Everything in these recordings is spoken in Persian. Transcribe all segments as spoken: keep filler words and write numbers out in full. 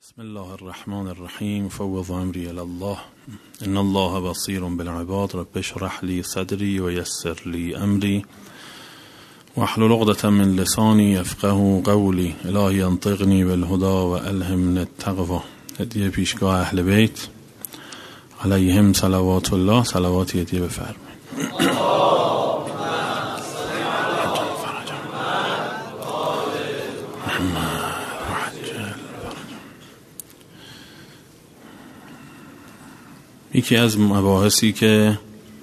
بسم الله الرحمن الرحیم فوض امری الی الله ان الله بصیر بالعباد رب اشرح لی صدری و یسر لی امری واحلل عقدة من لسانی یفقهوا قولی الهی انطقنی بالهدی و الهمنی التقوی. هدیه پیشگاه اهل بیت علیهم صلوات الله. صلواتی هدیه بفرمایید. یکی از مباحثی که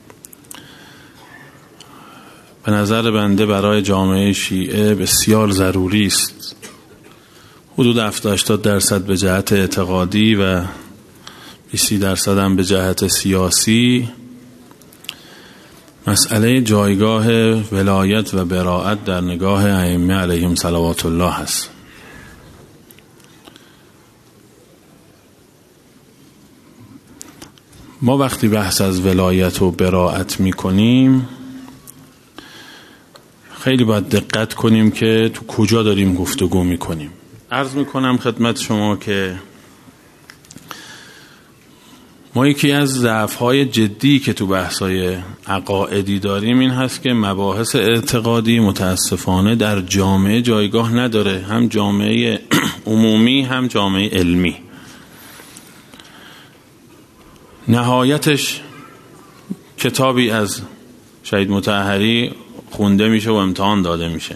به نظر بنده برای جامعه شیعه بسیار ضروری است، حدود هفتاد هشتاد درصد به جهت اعتقادی و بیست درصد هم به جهت سیاسی، مسئله جایگاه ولایت و براءت در نگاه ائمه علیهم صلوات الله است. ما وقتی بحث از ولایت و براءت می کنیم خیلی باید دقت کنیم که تو کجا داریم گفتگو می کنیم. عرض می کنم خدمت شما که ما یکی از ضعف‌های جدی که تو بحث‌های عقائدی داریم این هست که مباحث اعتقادی متاسفانه در جامعه جایگاه نداره، هم جامعه عمومی هم جامعه علمی. نهایتش کتابی از شهید مطهری خونده میشه و امتحان داده میشه.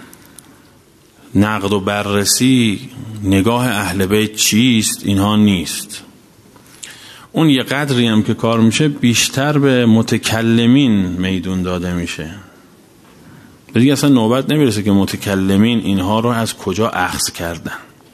نقد و بررسی نگاه اهل بیت چیست اینها نیست. اون یه قدری هم که کار میشه بیشتر به متکلمین میدون داده میشه. دیگه اصلا نوبت نمیرسه که متکلمین اینها رو از کجا اخذ کردن.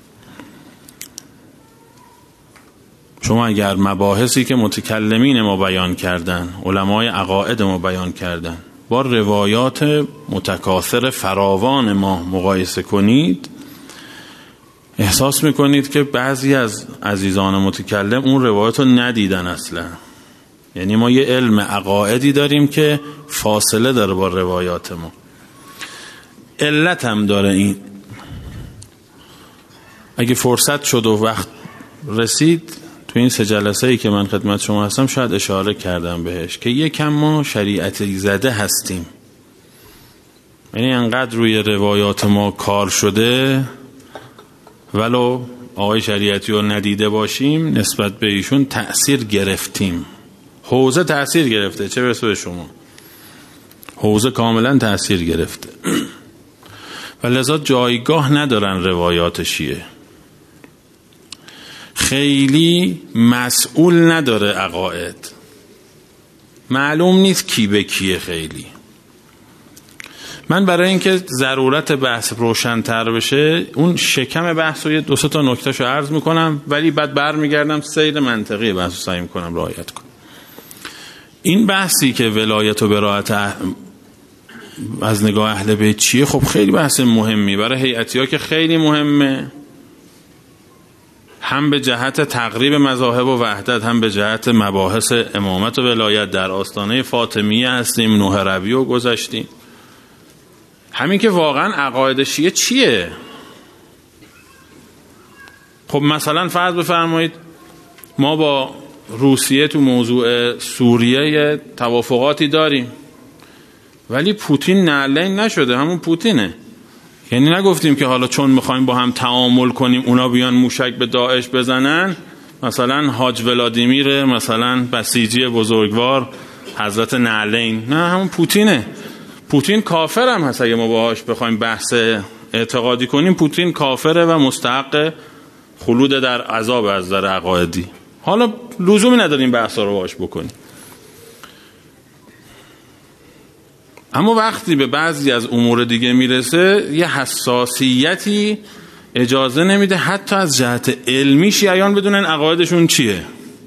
شما اگر مباحثی که متکلمین ما بیان کردن، علمای عقاید ما بیان کردن، با روایات متکاثر فراوان ما مقایسه کنید، احساس میکنید که بعضی از عزیزان متکلم اون روایات رو ندیدن اصلا. یعنی ما یه علم عقایدی داریم که فاصله داره با روایات ما. علت هم داره این. اگه فرصت شد و وقت رسید تو این سه جلسه ای که من خدمت شما هستم شاید اشاره کردم بهش که یکم ما شریعتی زده هستیم. یعنی انقدر روی روایات ما کار شده ولو آقای شریعتی رو ندیده باشیم نسبت به ایشون تأثیر گرفتیم. حوزه تأثیر گرفته، چه برسه به شما. حوزه کاملا تأثیر گرفته و لذا جایگاه ندارن روایات شیعه. خیلی مسئول نداره عقاید، معلوم نیست کی به کیه. خیلی من برای اینکه ضرورت بحث روشن‌تر بشه اون شکم بحث رو یه دو سه تا نکتهشو عرض میکنم، ولی بعد برمیگردم سیر منطقی بحث رو سعی میکنم رعایت کنم. این بحثی که ولایت و براءت از نگاه اهل بیت چیه، خب خیلی بحث مهمی برای هیئتی‌ها که خیلی مهمه، هم به جهت تقریب مذاهب و وحدت هم به جهت مباحث امامت و ولایت. در آستانه فاطمیه هستیم، نوح ربیع گذاشتیم. همین که واقعا عقاید شیعه چیه. خب مثلا فرض بفرمایید ما با روسیه تو موضوع سوریه توافقاتی داریم ولی پوتین نعلین نشده، همون پوتینه. یعنی نگفتیم که حالا چون میخوایم با هم تعامل کنیم اونا بیان موشک به داعش بزنن، مثلا حاج ولادیمیر مثلا بسیجی بزرگوار حضرت نعلین، نه همون پوتینه. پوتین کافر هم هست. اگه ما باهاش بخوایم بحث اعتقادی کنیم پوتین کافره و مستحق خلود در عذاب از در عقایدی. حالا لزومی نداریم بحثا رو باهاش بکنیم. اما وقتی به بعضی از امور دیگه میرسه یه حساسیتی اجازه نمیده حتی از جهت علمی شیعیان بدونن عقایدشون چیه.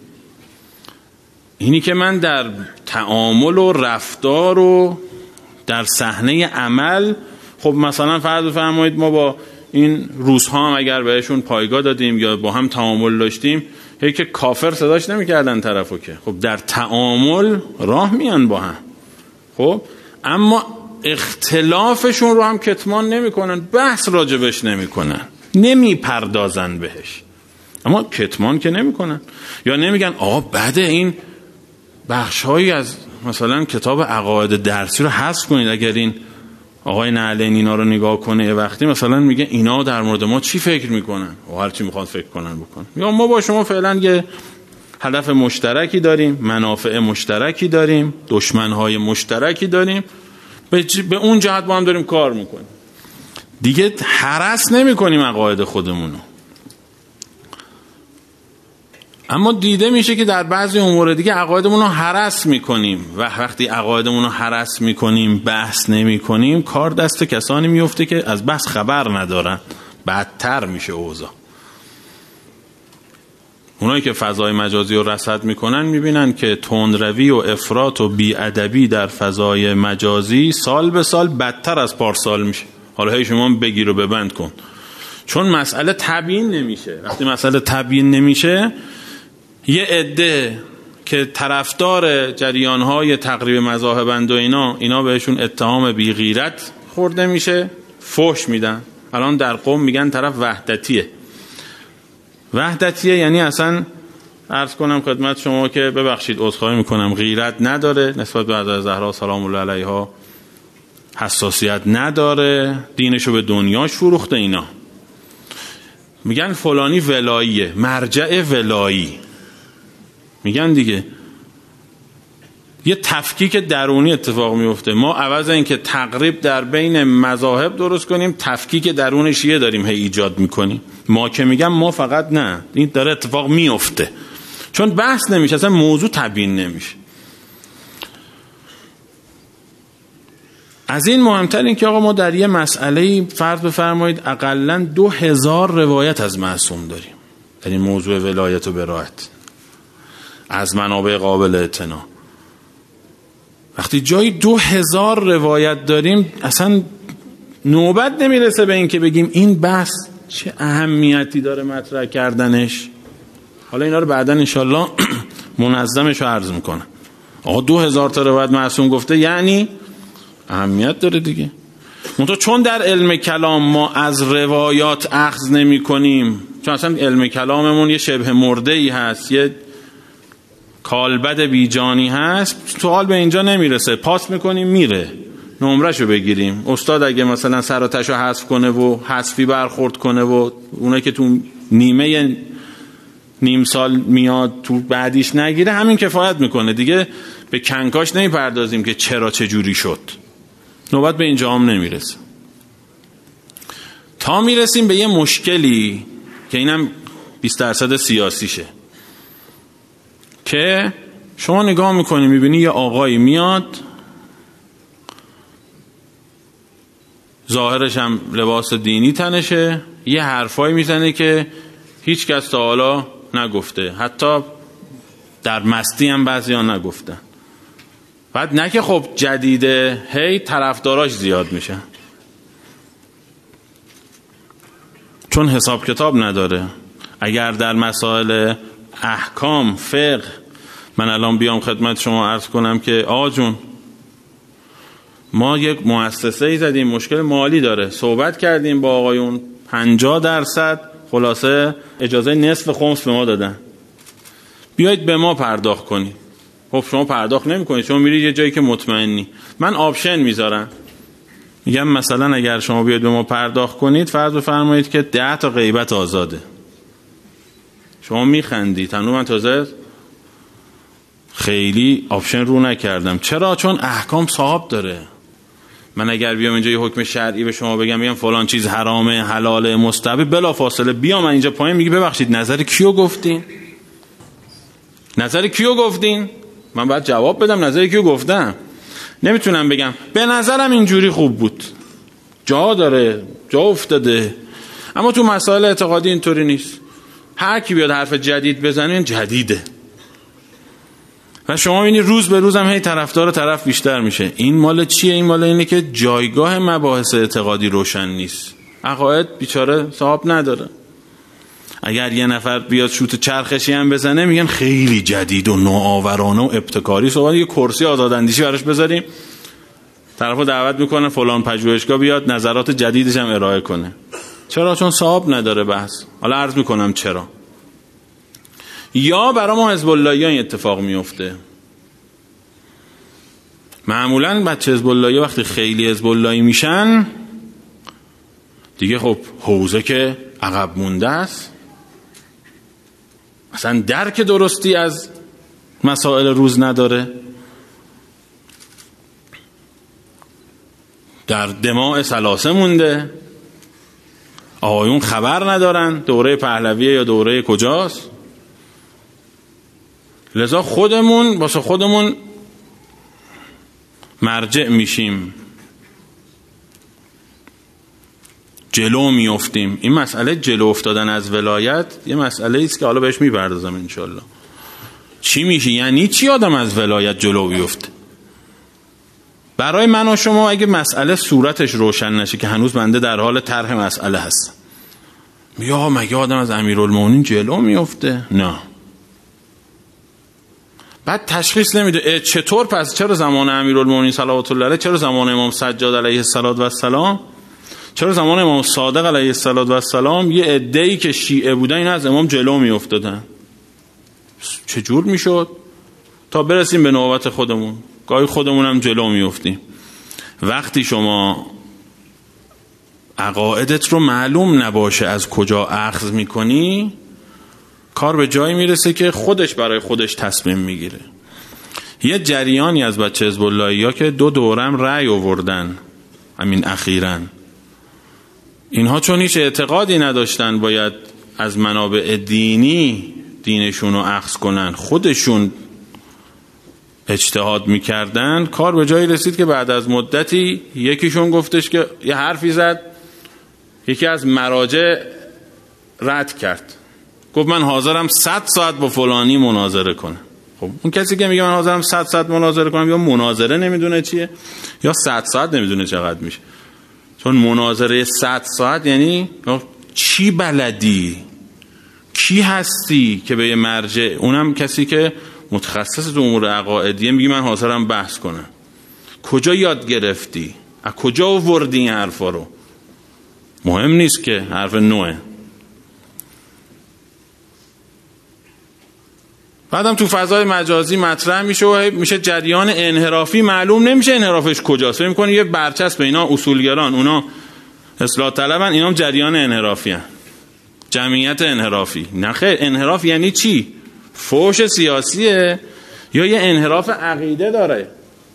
اینی که من در تعامل و رفتار و در صحنه عمل، خب مثلا فرض بفرمایید ما با این روس‌ها هم اگر بهشون پایگاه دادیم یا با هم تعامل داشتیم، هی که کافر صداش نمی‌کردن طرفو، که خب در تعامل راه میان با هم. خب اما اختلافشون رو هم کتمان نمی‌کنن، بحث راجبش نمی‌کنن، نمی‌پردازن بهش. اما کتمان که نمیکنن. یا نمیگن آقا بده این بخش‌هایی از مثلا کتاب عقاید درسی رو حذف کنید. اگر این آقای نعلین اینا رو نگاه کنه وقتی مثلا میگه اینا در مورد ما چی فکر میکنن و هر چی میخواد فکر کنن بکنن. یا ما با شما فعلا یه هدف مشترکی داریم، منافع مشترکی داریم، دشمنهای مشترکی داریم، به, ج... به اون جهت با هم داریم کار میکنیم. دیگه هرس نمیکنیم عقاید خودمونو. اما دیده میشه که در بعضی امور دیگه عقایدمون رو هرس میکنیم و وقتی عقایدمون رو هرس میکنیم، بحث نمیکنیم، کار دست کسانی میفته که از بحث خبر ندارن، بدتر میشه اوضاع. اونایی که فضای مجازی رو رصد میکنن میبینن که تندروی و افراط و بیادبی در فضای مجازی سال به سال بدتر از پارسال میشه. حالا هی شما بگیر و ببند کن، چون مسئله تبیین نمیشه. وقتی مسئله تبیین نمیشه، یه عده که طرفدار جریان‌های تقریب مذاهبند و اینا اینا بهشون اتهام بی غیرت خورده میشه، فحش میدن. الان در قم میگن طرف وحدتیه. وحدتیه یعنی اصلا عرض کنم خدمت شما که ببخشید عذرخواهی میکنم، غیرت نداره نسبت به حضرت زهرا سلام الله علیها، حساسیت نداره، دینشو به دنیاش فروخته. اینا میگن فلانی ولاییه، مرجع ولایی میگن دیگه. یه تفکیک درونی اتفاق میفته. ما عوض این که تقریب در بین مذاهب درست کنیم، تفکیک درون شیعه داریم هی ایجاد میکنیم. ما که میگم ما فقط نه، این داره اتفاق میفته، چون بحث نمیشه، اصلا موضوع تبیین نمیشه. از این مهمتر این که آقا ما در یه مسئله فرض بفرمایید اقلن دو هزار روایت از معصوم داریم در این موضوع ولایت و برائت از منابع قابل اعتنا. وقتی جایی دو هزار روایت داریم اصلا نوبت نمیرسه به این که بگیم این بحث چه اهمیتی داره مطرح کردنش. حالا اینا رو بعداً انشالله منظمش رو عرض میکنم. آقا دو هزار تا روایت معصوم گفته یعنی اهمیت داره دیگه. منتها چون در علم کلام ما از روایات اخذ نمی کنیم، چون اصلا علم کلاممون یه شبه مرده ای هست، یه کالبد بیجانی هست، سوال به اینجا نمیرسه، پاس میکنیم میره، نمرهشو بگیریم. استاد اگه مثلا سر و تشو حذف کنه و حذفی برخورد کنه و اونایی که تو نیمه نیم سال میاد تو بعدیش نگیره، همین کفایت میکنه دیگه. به کنکاش نمیپردازیم که چرا چه جوری شد، نوبت به اینجا هم نمیرسه. تا میرسیم به یه مشکلی که اینم بیست درصد سیاسیشه، که شما نگاه میکنی میبینی یه آقایی میاد، ظاهرش هم لباس دینی تنشه، یه حرفایی میزنه که هیچ کس تا حالا نگفته، حتی در مستی هم بعضی ها نگفتن. بعد نه که خب جدیده، هی طرفداراش زیاد میشه، چون حساب کتاب نداره. اگر در مسائل احکام فقه من الان بیام خدمت شما عرض کنم که آقا جون ما یک مؤسسه ای زدیم مشکل مالی داره، صحبت کردیم با آقایون، پنجاه درصد خلاصه اجازه نصف خمس به ما دادن، بیایید به ما پرداخت کنید. خب شما پرداخت نمی کنید، شما میرید یه جایی که مطمئنی. من آپشن میذارم، میگم مثلا اگر شما بیاید به ما پرداخت کنید، فرض بفرمایید که ده تا غیبت آزاده. شما میخندید، تنو من تازه خیلی آپشن رو نکردم. چرا؟ چون احکام صاحب داره. من اگر بیام اینجا یه حکم شرعی به شما بگم، میگم فلان چیز حرامه، حلاله، مستحب، بلا فاصله بیام من اینجا پایین میگی ببخشید نظر کیو گفتین؟ نظر کیو گفتین؟ من باید جواب بدم نظر کیو گفتم. نمیتونم بگم به نظرم اینجوری خوب بود. جا داره، جا افتاده. اما تو مسائل اعتقادی اینطوری نیست. هر کی بیاد حرف جدید بزنه جدیده. و شما ببینید روز به روز هم هی طرفدار طرف بیشتر میشه. این مال چیه؟ این مال اینه که جایگاه مباحث اعتقادی روشن نیست. عقاید بیچاره صاحب نداره. اگر یه نفر بیاد شوت چرخشی هم بزنه میگن خیلی جدید و نوآورانه و ابتکاری، صحبت یه کرسی آزاداندیشی براش بذاریم، طرفو دعوت میکنه فلان پژوهشگاه بیاد نظرات جدیدش هم ارائه کنه. چرا؟ چون صاحب نداره بحث. حالا عرض میکنم چرا. یا برای ما حزب اللهیان این اتفاق میفته. معمولا بچه حزب اللهی وقتی خیلی حزب اللهی میشن دیگه خب حوزه که عقب مونده است، اصلا درک درستی از مسائل روز نداره، در دماء ثلاثه مونده، آقایون خبر ندارن دوره پهلویه یا دوره کجاست. لذا خودمون واسه خودمون مرجع میشیم، جلو میافتیم. این مسئله جلو افتادن از ولایت یه مسئله ایست که حالا بهش میپردازم انشالله. چی میشه؟ یعنی چی آدم از ولایت جلو بیفته؟ برای من و شما اگه مسئله صورتش روشن نشه که هنوز بنده در حال طرح مسئله هستم، یا مگه آدم از امیرالمومنین جلو میفته؟ نه. بعد تشخیص نمیده چطور، پس چرا زمان امیرالمومنین صلوات الله علیه، چرا زمان امام سجاد علیه السلام، چرا زمان امام صادق علیه السلام یه عده‌ای که شیعه بودن این از امام جلو میافتادن؟ چجور میشد؟ تا برسیم به نوبت خودمون، گاهی خودمون هم جلو میافتیم. وقتی شما عقایدت رو معلوم نباشه از کجا اخذ میکنی، کار به جایی میرسه که خودش برای خودش تصمیم میگیره. یه جریانی از بچه حزب اللهی‌ها که دو دورم رأی آوردن همین اخیراً، اینها چون هیچ اعتقادی نداشتن باید از منابع دینی دینشون رو اخذ کنن، خودشون اجتهاد میکردن، کار به جایی رسید که بعد از مدتی یکیشون گفتش که یه حرفی زد، یکی از مراجع رد کرد، گفت من حاضرم صد ساعت با فلانی مناظره کنم. خب اون کسی که میگه من حاضرم صد ساعت مناظره کنم، یا مناظره نمیدونه چیه یا صد ساعت نمیدونه چقدر میشه. چون مناظره صد ساعت یعنی چی بلدی، کی هستی که به یه مرجع، اونم کسی که متخصص تو امور عقائدیه، میگی من حاضرم بحث کنم. کجا یاد گرفتی؟ از کجا آوردی این حرفا رو؟ مهم نیست که حرف نوعه. بعدم تو فضای مجازی مطرح میشه و میشه جریان انحرافی، معلوم نمیشه انحرافش کجاست. فکر می‌کنی یه برچسب اینا اصولگران، اونا اصلاح طلبن، اینا هم جریان انحرافی هن. جمعیت انحرافی. نه خیر، انحراف یعنی چی؟ فوش سیاسیه یا یه انحراف عقیده داره؟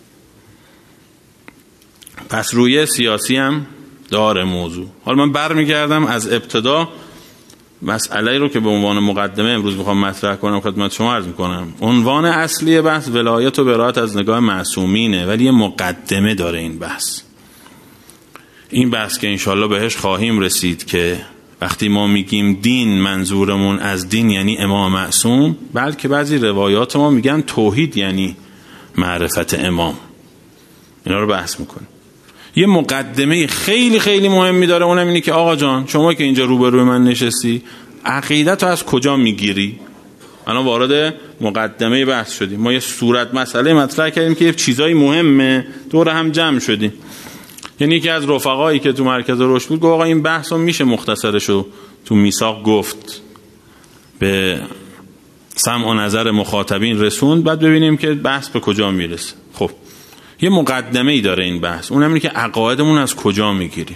پس روی سیاسی هم داره موضوع. حالا من برمیگردم از ابتدا مسئله رو که به عنوان مقدمه امروز میخوام مطرح کنم خدمت شما عرض میکنم. عنوان اصلی بحث ولایت و برائت از نگاه معصومینه، ولی یه مقدمه داره این بحث. این بحث که انشالله بهش خواهیم رسید که وقتی ما میگیم دین، منظورمون از دین یعنی امام معصوم، بلکه بعضی روایات ما میگن توحید یعنی معرفت امام. اینا رو بحث میکنیم. یه مقدمه خیلی خیلی مهمی داره، اونم اینه که آقا جان شما که اینجا روبروی من نشستی، عقیدت رو از کجا میگیری؟ الان وارد مقدمه بحث شدیم. ما یه صورت مسئله مطرح کردیم که یه چیزای مهمه، دور هم جمع شدیم. یعنی یکی از رفقایی که تو مرکز رشد بود گفت آقا این بحث رو میشه مختصرشو تو میثاق گفت، به سمع و نظر مخاطبین رسوند، بعد ببینیم که بحث به کجا میرسه. خب یه مقدمه ای داره این بحث، اونم اینه که عقایدمون از کجا میگیریم.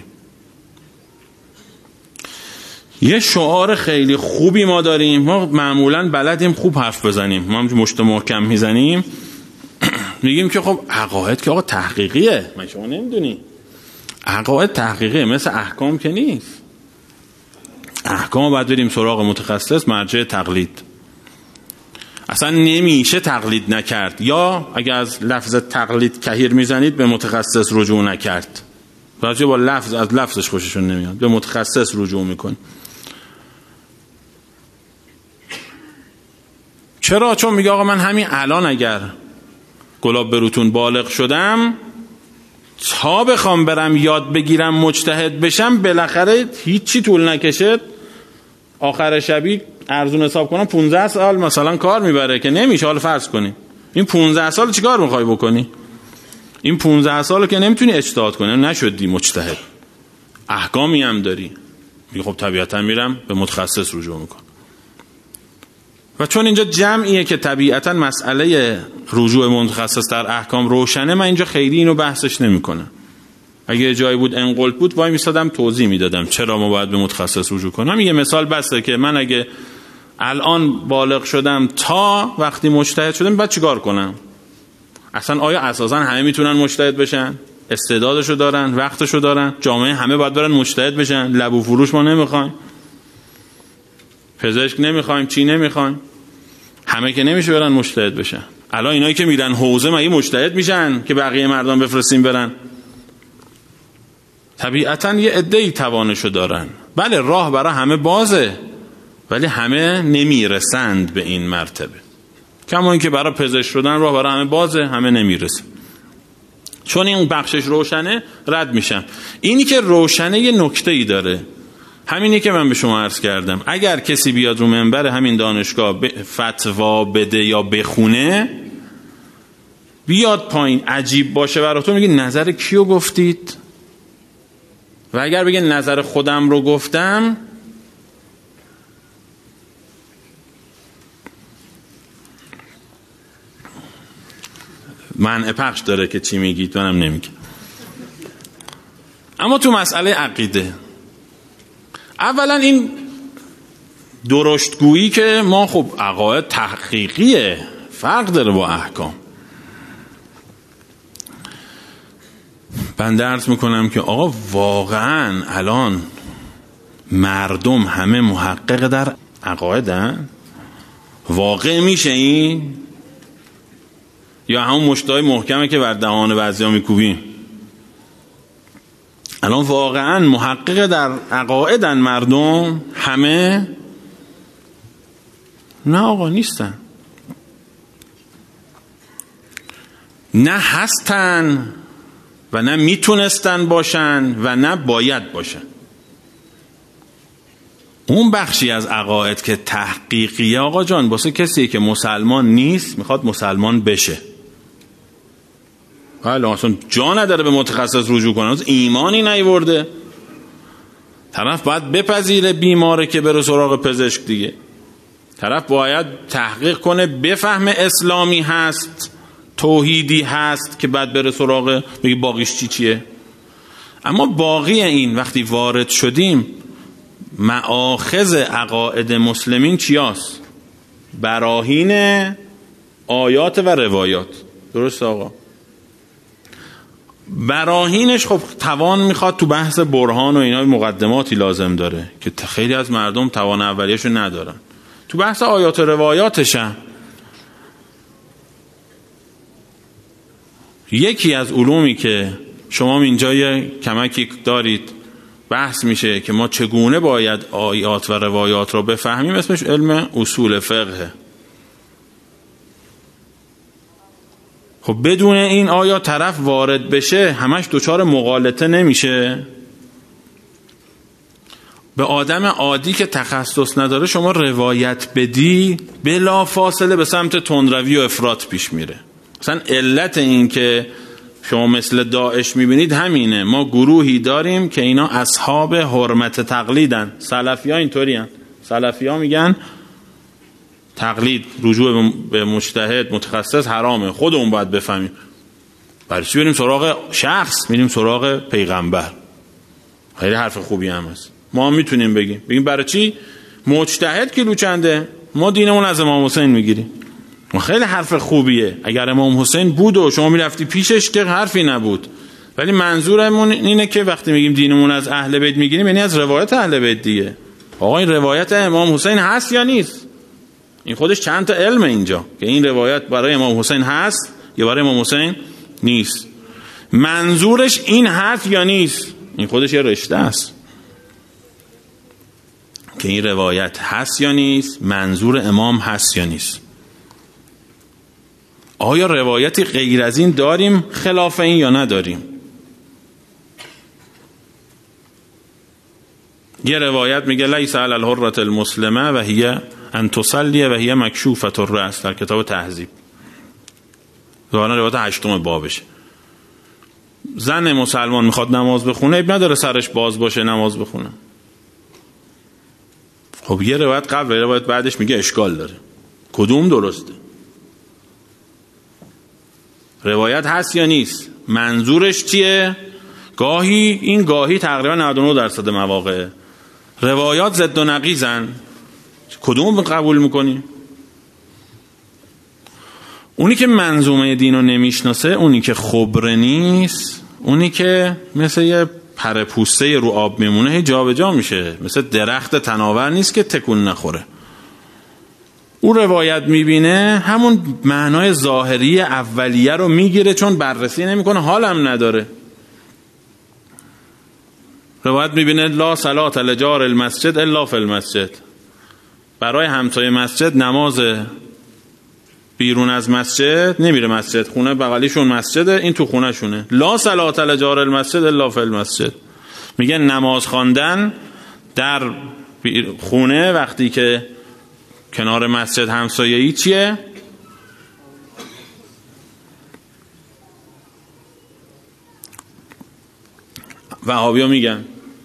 یه شعار خیلی خوبی ما داریم، ما معمولا بلدیم خوب حرف بزنیم، ما هم مشت محکم میزنیم، میگیم که خب عقاید که آقا تحقیقیه. من شما نمیدونی عقاید تحقیقیه، مثل احکام که نیست. احکام باید بریم سراغ متخصص، مرجع تقلید. اصلا نمیشه تقلید نکرد، یا اگه از لفظ تقلید کهیر میزنید به متخصص رجوع نکرد. راجع با لفظ از لفظش خوششون نمیاد، به متخصص رجوع میکن. چرا؟ چون میگه آقا من همین الان اگر گلاب بروتون بالغ شدم، تا بخوام برم یاد بگیرم مجتهد بشم، بالاخره هیچی طول نکشه آخر شبی ارزون حساب کنم پونزده سال مثلا کار میبره که نمیشه. حالا فرض کنی این پونزده سال چی کار میخوای بکنی؟ این پونزده سال که نمیتونی اجتهاد کنی، نشدی مجتهد، احکامی هم داری، میگه خب طبیعتا میرم به متخصص رجوع میکنم. و چون اینجا جمعیه که طبیعتا مسئله رجوع متخصص در احکام روشنه، من اینجا خیلی اینو بحثش نمی کنم. اگه جایی بود انقلت بود وای میستادم توضیح میدادم چرا ما باید به متخصص رجوع کنم. یه مثال بسته که من اگه الان بالغ شدم تا وقتی مجتهد شدم بعد چیکار کنم؟ اصلا آیا اساسا همه میتونن مجتهد بشن؟ استعدادشو دارن؟ وقتشو دارن؟ جامعه همه باید برن مجتهد بشن؟ لبو فروش ما نمیخوایم، پزشک نمیخوایم، چی نمیخوایم، همه که نمیشه برن مجتهد بشن. الان اینایی که میرن حوزه مگه مجتهد میشن که بقیه مردم بفرستیم برن؟ طبیعتا یه عده‌ای توانشو دارن. بله راه برای همه بازه، ولی همه نمیرسند به این مرتبه. کما اینکه برای پزشک شدن راه برای همه بازه، همه نمیرسن. چون این بخشش روشنه رد میشم. اینی که روشنه یه نکته‌ای داره، همینی که من به شما عرض کردم. اگر کسی بیاد رو منبر همین دانشگاه فتوا بده یا بخونه، بیاد پایین عجیب باشه براتون، میگی نظر کیو گفتید؟ و اگر بگه نظر خودم رو گفتم، منع پخش داره که چی میگید، منم نمیگم. اما تو مسئله عقیده، اولا این درشتگویی که ما خب عقاید تحقیقیه، فرق داره با احکام. من درس میکنم که آقا واقعا الان مردم همه محقق در عقایدن؟ واقع میشه این؟ یا همون مشتای محکمه که بر دهان بعضیا میکوبیم؟ الان واقعا محقق در عقایدن مردم همه؟ نه آقا نیستن، نه هستن و نه میتونستن باشن و نه باید باشن. اون بخشی از عقاید که تحقیقیه آقا جان، واسه کسی که مسلمان نیست میخواد مسلمان بشه، حالا اصلا جا نداره به متخصص رجوع کنه، ایمانی نیورده، طرف باید بپذیره بیماره که بره سراغ پزشک دیگه، طرف باید تحقیق کنه بفهم اسلامی هست، توحیدی هست که بعد بره سراغ بگی باقیش چی چیه. اما باقی این وقتی وارد شدیم، مآخذ عقاید مسلمین چیاست؟ براهین آیات و روایات. درست آقا؟ براهینش خب توان میخواد، تو بحث برهان و اینا مقدماتی لازم داره که خیلی از مردم توان اولیشو ندارن. تو بحث آیات و روایاتش هم یکی از علومی که شما اینجا یه کمکی دارید بحث میشه که ما چگونه باید آیات و روایات رو بفهمیم، اسمش علم اصول فقه. خب بدون این آیا طرف وارد بشه همش دچار مغالطه نمیشه؟ به آدم عادی که تخصص نداره شما روایت بدی بلا فاصله به سمت تندروی و افراط پیش میره. مثلا علت این که شما مثل داعش میبینید همینه. ما گروهی داریم که اینا اصحاب حرمت تقلیدن. سلفی ها اینطوری هن. سلفی ها میگن تقلید، رجوع به مجتهد متخصص حرامه، خودمون باید بفهمیم. برای چی بریم سراغ شخص؟ میریم سراغ پیغمبر. خیلی حرف خوبی هم هست. ما هم میتونیم بگیم بگیم برای چی؟ مجتهد کیلو چنده؟ ما دینمون از امام حسین میگیریم. خیلی حرف خوبیه. اگر امام حسین بود و شما میرفتی پیشش که حرفی نبود، ولی منظورمون اینه که وقتی میگیم دینمون از اهل بیت میگیریم یعنی از روایت اهل بیت دیگه. آقا این روایت امام حسین هست یا نیست؟ این خودش چند تا علم اینجا که این روایت برای امام حسین هست یا برای امام حسین نیست. منظورش این هست یا نیست؟ این خودش یه رشته است که این روایت هست یا نیست، منظور امام هست یا نیست. آیا روایتی غیر از این داریم خلاف این یا نداریم؟ یه روایت میگه لیس علی الحرة المسلمه و هی ان تصلی و هی مکشوفة الرأس در کتاب تهذیب. ظاهرا روایت هشتم بابشه. زن مسلمان میخواد نماز بخونه، اب نداره سرش باز باشه نماز بخونه. خب یه روایت قبل و روایت بعدش میگه اشکال داره. کدوم درسته؟ روایت هست یا نیست؟ منظورش چیه؟ گاهی این گاهی تقریبا نود و نه درصد مواقع روایات ضد و نقیضن. کدوم قبول میکنی؟ اونی که منظومه دین رو نمیشناسه، اونی که خبره نیست، اونی که مثل یه پرپوسته رو آب میمونه هی جا به جا میشه، مثل درخت تناور نیست که تکون نخوره. او روایت میبینه همون معنای ظاهری اولیه رو میگیره، چون بررسی نمیکنه، حالم نداره. روایت میبینه لا صلاة لجار المسجد الا فی المسجد، برای همسایه مسجد نماز بیرون از مسجد نمیره مسجد، خونه بغلیشون مسجده، این تو خونه شونه. لا صلاة لجار المسجد الا فی المسجد، میگه نماز خواندن در خونه وقتی که کنار مسجد همسایه‌ای چیه؟ وهابی‌ها میگن،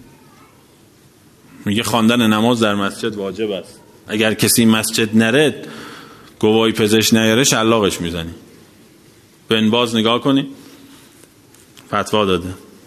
میگه خواندن نماز در مسجد واجب است، اگر کسی مسجد نره گواهی پزشک نیاره شلاقش میزنی. بن باز نگاه کنی فتوا داده،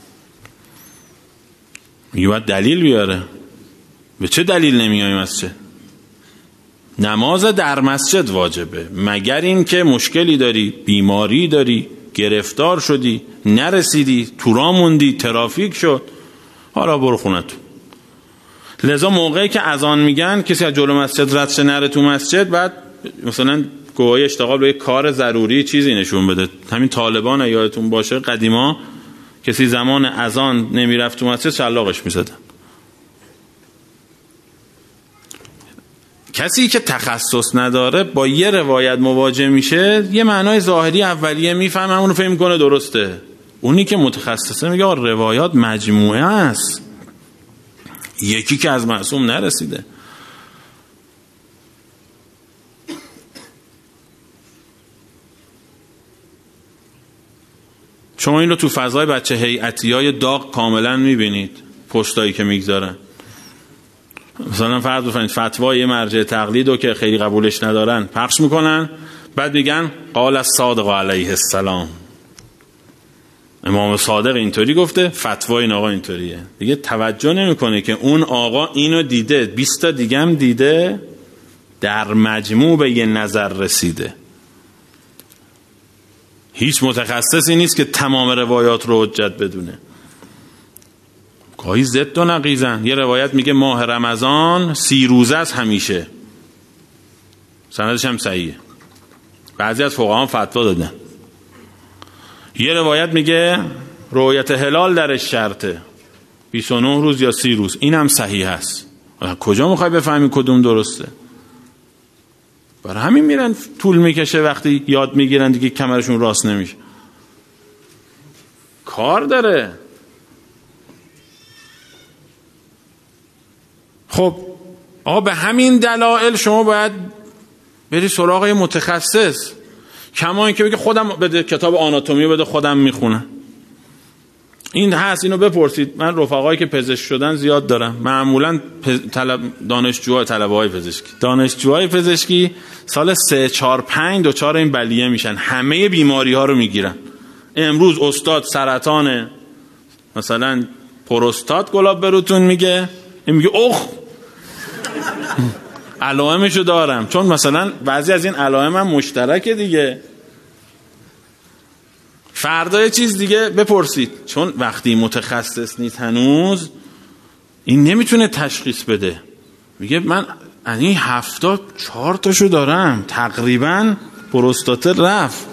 میگه باید دلیل بیاره. به چه دلیل نمیای مسجد؟ نماز در مسجد واجبه، مگر این که مشکلی داری، بیماری داری، گرفتار شدی، نرسیدی، تو راه موندی، ترافیک شد، حالا برو خونتون. لذا موقعی که اذان میگن کسی از جلو مسجد رد شه نره تو مسجد، بعد مثلا گواهی اشتغال به یک کار ضروری چیزی نشون بده. همین طالبان یادتون باشه قدیما کسی زمان اذان نمیرفت تو مسجد شلاقش میزدن. کسی که تخصص نداره با یه روایت مواجه میشه، یه معنای ظاهری اولیه میفهمه، اونو فهم کنه درسته. اونی که متخصصه میگه روایات مجموعه است، یکی که از معصوم نرسیده. شما این رو تو فضای بچه هیئتیای داغ کاملا میبینید، پستایی که میگذارن. مثلا فرض بفرمایید فتوای یه مرجع تقلید رو که خیلی قبولش ندارن پخش میکنن، بعد میگن قال الصادق علیه السلام، امام صادق اینطوری گفته، فتوای این آقا اینطوریه. دیگه توجه نمیکنه که اون آقا اینو دیده، بیست تا دیگه هم دیده، در مجموع به یه نظر رسیده. هیچ متخصصی نیست که تمام روایات رو حجت بدونه. گاهی ضد و نقیضن. یه روایت میگه ماه رمضان سی روزه است همیشه، سندش هم صحیحه، بعضی از فقهاء فتوا دادن. یه روایت میگه رؤیت هلال درش شرطه، بیست و نه روز یا سی روز، این هم صحیح هست. کجا میخوای بفهمی کدوم درسته؟ برای همین میرن طول میکشه، وقتی یاد میگیرن دیگه کمرشون راست نمیشه. کار داره. خب آقا به همین دلایل شما باید بری سراغ متخصص. کما این که بگه خودم بده کتاب آناتومی بده خودم میخونم. این هست، اینو بپرسید. من رفقایی که پزشک شدن زیاد دارم، معمولا طلب دانشجوهای طلبه‌های پزشکی دانشجوهای پزشکی سال سه چهار پنج دوچار این بلیه میشن، همه بیماری ها رو میگیرن. امروز استاد سرطان مثلا پروستات گلاب بروتون میگه، این میگه اخ علائمشو دارم، چون مثلا بعضی از این علائم هم مشترکه دیگه. فردا یه چیز دیگه بپرسید، چون وقتی متخصص نیست هنوز این نمیتونه تشخیص بده. میگه من این هفتا چهار تاشو دارم، تقریبا پروستات رفت.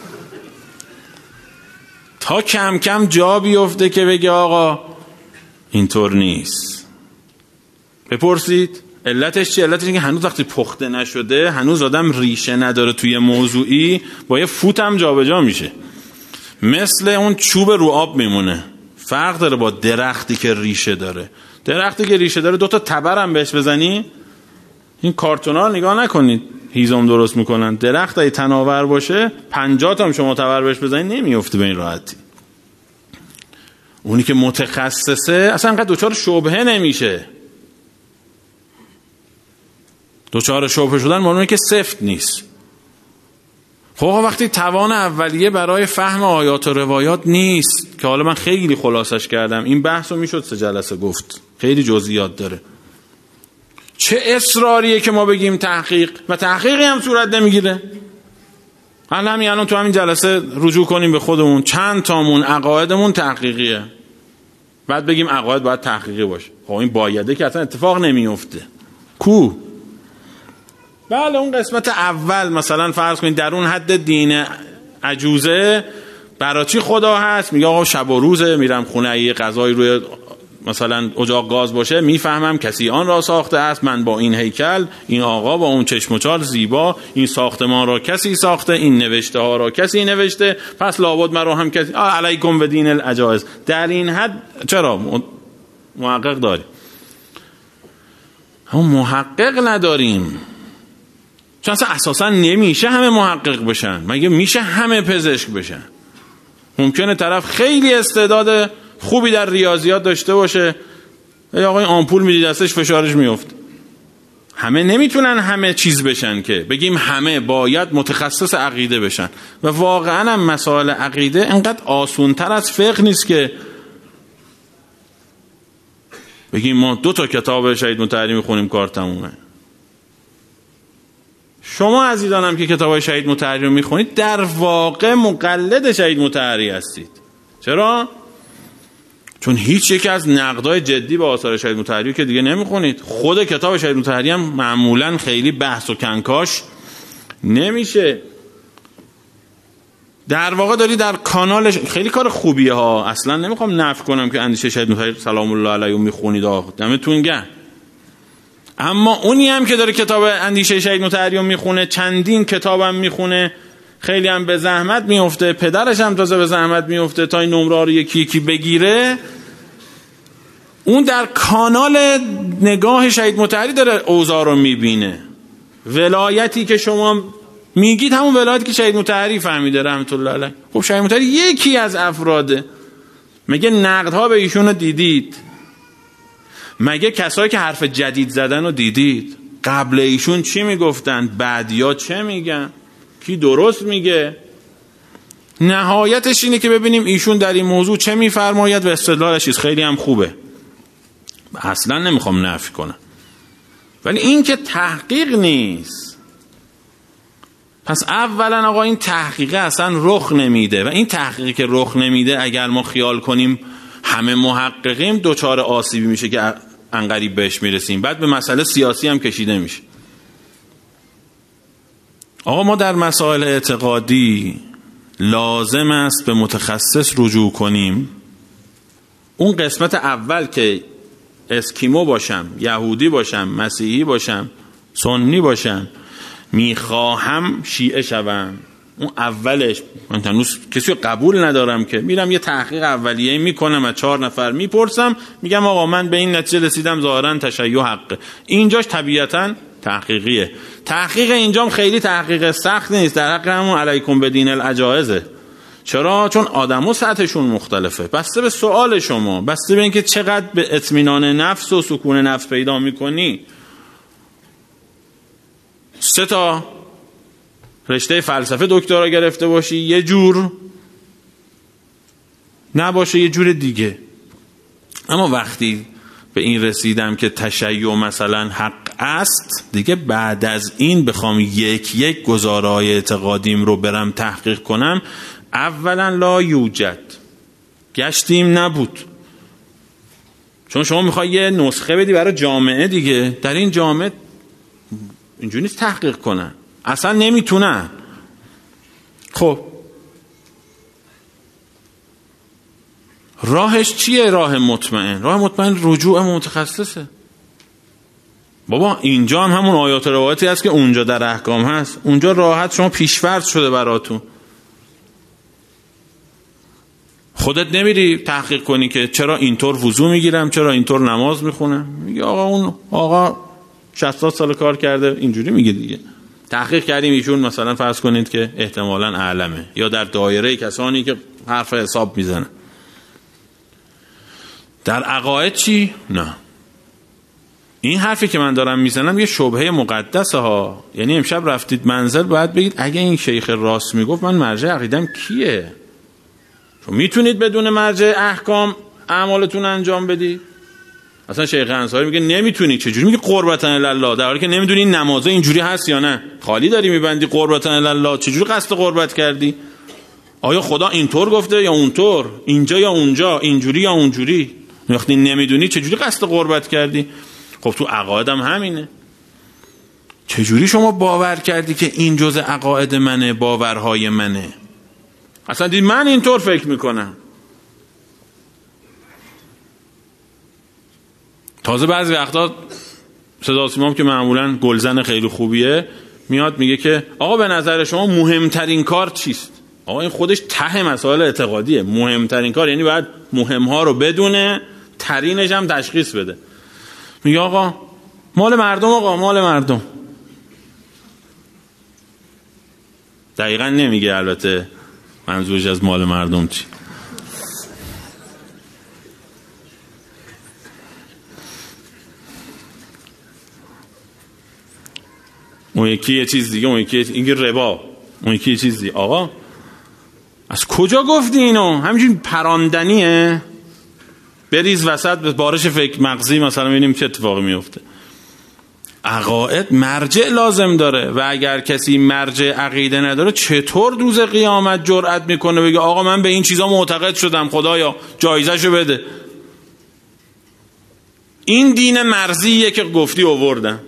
تا کم کم جا بیفته که بگه آقا اینطور نیست. بپرسید علتش چیه؟ علتش اینه که هنوز وقتی پخته نشده، هنوز آدم ریشه نداره توی موضوعی، با یه فوت هم جا به جا میشه، مثل اون چوب رو آب میمونه. فرق داره با درختی که ریشه داره. درختی که ریشه داره دوتا تبر هم بهش بزنی، این کارتونا نگاه نکنید هیزم درست میکنن. درخت ای تناور باشه پنجاه تا هم شما تبر بهش بزنی نمیفته به این راحتی. اونی که متخصصه اصلا انقدر دوچار شبهه نمیشه. دچار شبهه شدن معلومه که سفت نیست. خب وقتی توان اولیه برای فهم آیات و روایات نیست، که حالا من خیلی خلاصش کردم، این بحث رو میشد سه جلسه گفت، خیلی جزئیات داره. چه اصراریه که ما بگیم تحقیق و تحقیقی هم صورت نمیگیره. حالا همین الان تو همین جلسه رجوع کنیم به خودمون، چند تامون عقایدمون تحقیقیه، بعد بگیم عقاید باید تحقیقی باشه. خب این بایده که اصلا اتفاق نمیفته. کو بله اون قسمت اول مثلا فرض کنید در اون حد دین عجوزه برای چی خدا هست، میگه آقا شب و روزه، میرم خونه یه غذای روی مثلا اجاق گاز باشه میفهمم کسی آن را ساخته است، من با این هیکل، این آقا با اون چشم و چال زیبا، این ساختمان را کسی ساخته، این نوشته ها را کسی نوشته، پس لابد مرا هم کسی علیکم بدین العجائز. در این حد چرا محقق داریم؟ هم محقق نداریم، چون اصلا اساسا نمیشه همه محقق بشن. مگه میشه همه پزشک بشن؟ ممکنه طرف خیلی استعداد خوبی در ریاضیات داشته باشه، یا آقای آمپول میدی دستش فشارش میفت. همه نمیتونن همه چیز بشن که بگیم همه باید متخصص عقیده بشن. و واقعا هم مسائل عقیده انقدر آسونتر از فقه نیست که بگیم ما دو تا کتاب شهید مطهری میخونیم کار تمومه. شما عزیزانم که کتاب شهید مطهری رو میخونید در واقع مقلد شهید مطهری هستید. چرا؟ چون هیچ یک از نقدای جدی به آثار شهید مطهری که دیگه نمیخونید. خود کتاب شهید مطهری هم معمولا خیلی بحث و کنکاش نمیشه. در واقع داری در کانال خیلی کار خوبیه ها، اصلا نمیخوام نفی کنم که اندیشه شهید مطهری سلام الله علیه میخونید، دمتون گرم. اما اونی هم که داره کتاب اندیشه شهید مطهری میخونه، چندین کتابم میخونه، خیلی هم به زحمت میفته، پدرش هم تازه به زحمت میفته تا این نمره رو یکی یکی بگیره، اون در کانال نگاه شهید مطهری داره اوضاع رو میبینه. ولایتی که شما میگید همون ولایتی که شهید مطهری فهمیده رحمت الله علیه. خب شهید مطهری یکی از افراده. مگه نقدها به ایشون رو دیدید؟ مگه کسایی که حرف جدید زدن رو دیدید؟ قبل ایشون چی میگفتن؟ بعدیا چه میگن؟ کی درست میگه؟ نهایتش اینه که ببینیم ایشون در این موضوع چه میفرماید و استدلالش چیز خیلی هم خوبه، اصلا نمیخوام نفی کنم، ولی این که تحقیق نیست. پس اولا آقا این تحقیق اصلا رخ نمیده و این تحقیقی که رخ نمیده اگر ما خیال کنیم همه محققیم دوچار آسیبی میشه که انقریب بهش میرسیم، بعد به مسئله سیاسی هم کشیده میشه. آقا ما در مسائل اعتقادی لازم است به متخصص رجوع کنیم. اون قسمت اول که اسکیمو باشم، یهودی باشم، مسیحی باشم، سنی باشم، میخواهم شیعه شوم، اون اولش من هنوز کسی رو قبول ندارم که میرم یه تحقیق اولیه میکنم، از چهار نفر میپرسم، میگم آقا من به این نتیجه رسیدم ظاهرا تشیع حقه. اینجاش طبیعتاً تحقیقیه. تحقیق اینجام خیلی تحقیق سخت نیست، در حق همون علیکم بدین العجائزه. چرا؟ چون آدمو سطحشون مختلفه، بسته به سوال شما، بسته به اینکه چقدر به اطمینان نفس و سکون نفس پیدا میکنی. سه تا رشته فلسفه دکترا گرفته باشی یه جور، نباشه یه جور دیگه. اما وقتی به این رسیدم که تشیع مثلا حق است، دیگه بعد از این بخوام یک یک گزارهای اعتقادیم رو برم تحقیق کنم، اولا لا یوجد، گشتیم نبود. چون شما میخوای یه نسخه بدی برای جامعه دیگه، در این جامعه اینجوری نیست تحقیق کنن، اصلا نمیتونن. خب راهش چیه؟ راه مطمئن. راه مطمئن رجوع متخصصه. بابا اینجا هم همون آیات و روایتی هست که اونجا در احکام هست، اونجا راحت شما پیش‌فرض شده براتون. خودت نمیری تحقیق کنی که چرا اینطور وضو میگیرم، چرا اینطور نماز میخونم. میگه آقا اون آقا شصت سال کار کرده اینجوری میگه دیگه. تحقیق کردیم ایشون مثلا فرض کنید که احتمالاً اعلمه، یا در دایره کسانی که حرف حساب میزنن. در عقاید چی؟ نه. این حرفی که من دارم میزنم یه شبهه مقدسه ها. یعنی امشب رفتید منزل باید بگید اگه این شیخ راست میگفت من مرجع عقیدم کیه؟ چون میتونید بدون مرجع احکام اعمالتون انجام بدید. اصلا شیخ انصاری میگه نمیتونی. چجوری میگه قربتن الله، در حالی که نمیدونی این نمازه اینجوری هست یا نه؟ خالی داری میبندی قربتن الله، چجوری قصد قربت کردی؟ آیا خدا اینطور گفته یا اونطور، اینجا یا اونجا، اینجوری یا اونجوری؟ وقتی نمیدونی چجوری قصد قربت کردی؟ خب تو عقایدم همینه. چجوری شما باور کردی که این جزء عقاید منه، باورهای منه؟ اصلا دید من اینطور فکر میکنم. تازه بعضی وقتا صدا سیمام که معمولا گلزن خیلی خوبیه میاد میگه که آقا به نظر شما مهمترین کار چیست؟ آقا این خودش ته مسائل اعتقادیه. مهمترین کار یعنی باید مهمها رو بدونه، ترینش هم تشخیص بده. میگه آقا مال مردم، آقا مال مردم. دقیقا نمیگه البته منظورش از مال مردم چی. اون یکی یه چیز دیگه، اون یکی اینگه ربا، اون یکی یه چیز دیگه. آقا از کجا گفتی اینو؟ همینجوری پراندنیه؟ بریز وسط به بارش فکر مغزی مثلا ببینیم چه اتفاقی میفته. عقاید مرجع لازم داره و اگر کسی مرجع عقیده نداره چطور روز قیامت جرأت میکنه بگه آقا من به این چیزا معتقد شدم، خدایا جایزه‌شو بده؟ این دین مرضیه که گفتی آوردن.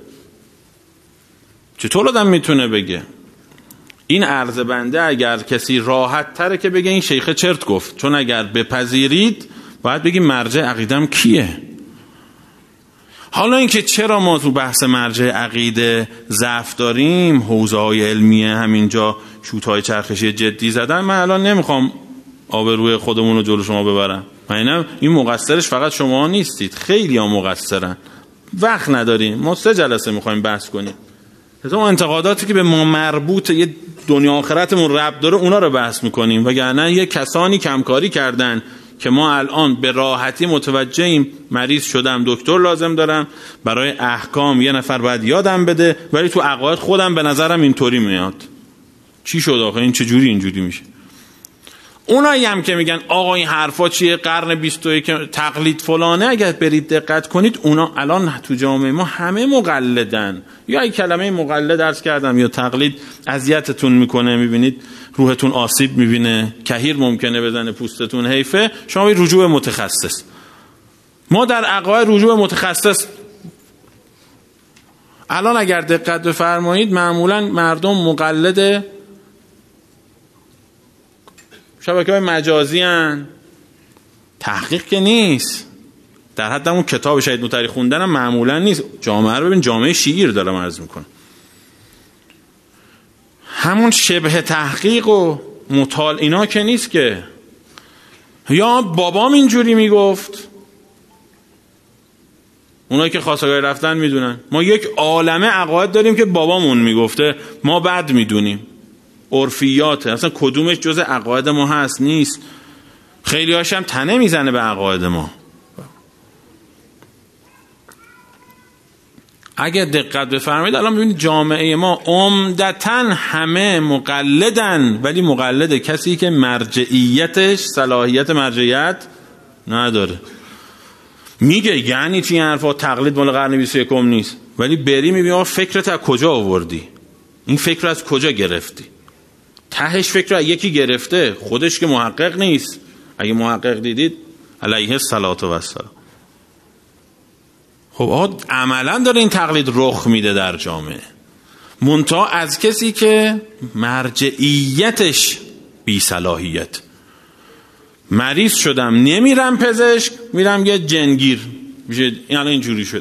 چطور آدم میتونه بگه؟ این عرض بنده اگر کسی راحت تره که بگه این شیخ چرت گفت، چون اگر بپذیرید باید بگیم مرجع عقیدم کیه. حالا اینکه چرا ما تو بحث مرجع عقیده ضعف داریم، حوزه‌های علمیه همینجا شوت‌های چرخشی جدی زدن، من الان نمیخوام آبروی خودمون رو جلو شما ببرم. من این مقصرش فقط شما نیستید، خیلی ها مقصرن. وقت نداریم، ما سه جلسه میخوایم بحث کنیم. اون انتقاداتی که به ما مربوط، یه دنیا آخرتمون ربط داره، اونا رو بحث میکنیم. وگرنه یه کسانی کمکاری کردن که ما الان به راحتی متوجهیم. مریض شدم، دکتر لازم دارم، برای احکام یه نفر باید یادم بده، ولی تو عقاید خودم به نظرم اینطوری میاد. چی شد آخه؟ این چجوری اینجوری میشه؟ اونایی هم که میگن آقا این حرفا چیه، قرن بیست و یک تقلید فلانه، اگر برید دقت کنید اونا الان تو جامعه ما همه مقلدن. یا این کلمه مقلد عرض کردم یا تقلید اذیتتون میکنه، میبینید روحتون آسیب میبینه، کهیر ممکنه بزنه، پوستتون حیفه، شما بید رجوع متخصص. ما در عقاید رجوع متخصص الان اگر دقت بفرمایید معمولا مردم مقلد شبکه‌های مجازی هن. تحقیق که نیست، در حد اون کتاب شهید نوطری خوندن هم معمولا نیست. جامعه رو ببین، جامعه شیعی دارم عرض میکنم، همون شبه تحقیق و مطال اینا که نیست که. یا بابام اینجوری میگفت، اونایی که خواستگاری رفتن میدونن. ما یک عالمه عقاید داریم که بابامون میگفته، ما بعد میدونیم عرفیاته، اصلا کدومش جز عقاید ما هست نیست. خیلی هاش هم تنه میزنه به عقاید ما. اگه دقت بفرمایید الان ببینید جامعه ما عمدتاً همه مقلدن، ولی مقلد کسی که مرجعیتش صلاحیت مرجعیت نداره. میگه یعنی چی حرفا، تقلید مال قرن بیست و یکم نیست، ولی بری میبینی فکرت از کجا آوردی، این فکر از کجا گرفتی. تهش فکر از یکی گرفته، خودش که محقق نیست. اگه محقق دیدید علیه الصلاة و السلام. خب آقا عملا داره این تقلید رخ میده در جامعه، منتها از کسی که مرجعیتش بی صلاحیت. مریض شدم نمیرم پزشک، میرم یه جنگیر میشه. این الان اینجوری شد.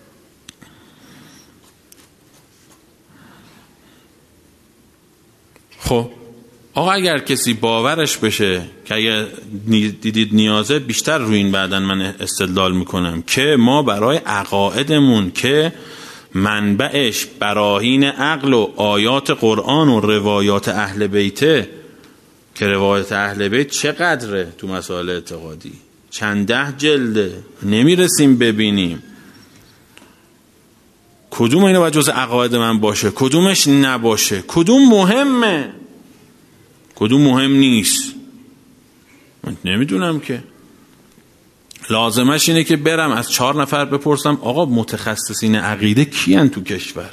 خب آقا اگر کسی باورش بشه که اگر دیدید نیازه، بیشتر روی این بعدن من استدلال میکنم که ما برای عقایدمون که منبعش براهین عقل و آیات قرآن و روایات اهل بیته، که روایت اهل بیت چقدره تو مسائل اعتقادی، چند ده جلده، نمیرسیم ببینیم. کدوم اینا باید جز عقاید من باشه، کدومش نباشه، کدوم مهمه، کدوم مهم نیست. من نمیدونم که. لازمش اینه که برم از چهار نفر بپرسم آقا متخصصین عقیده کیان تو کشور.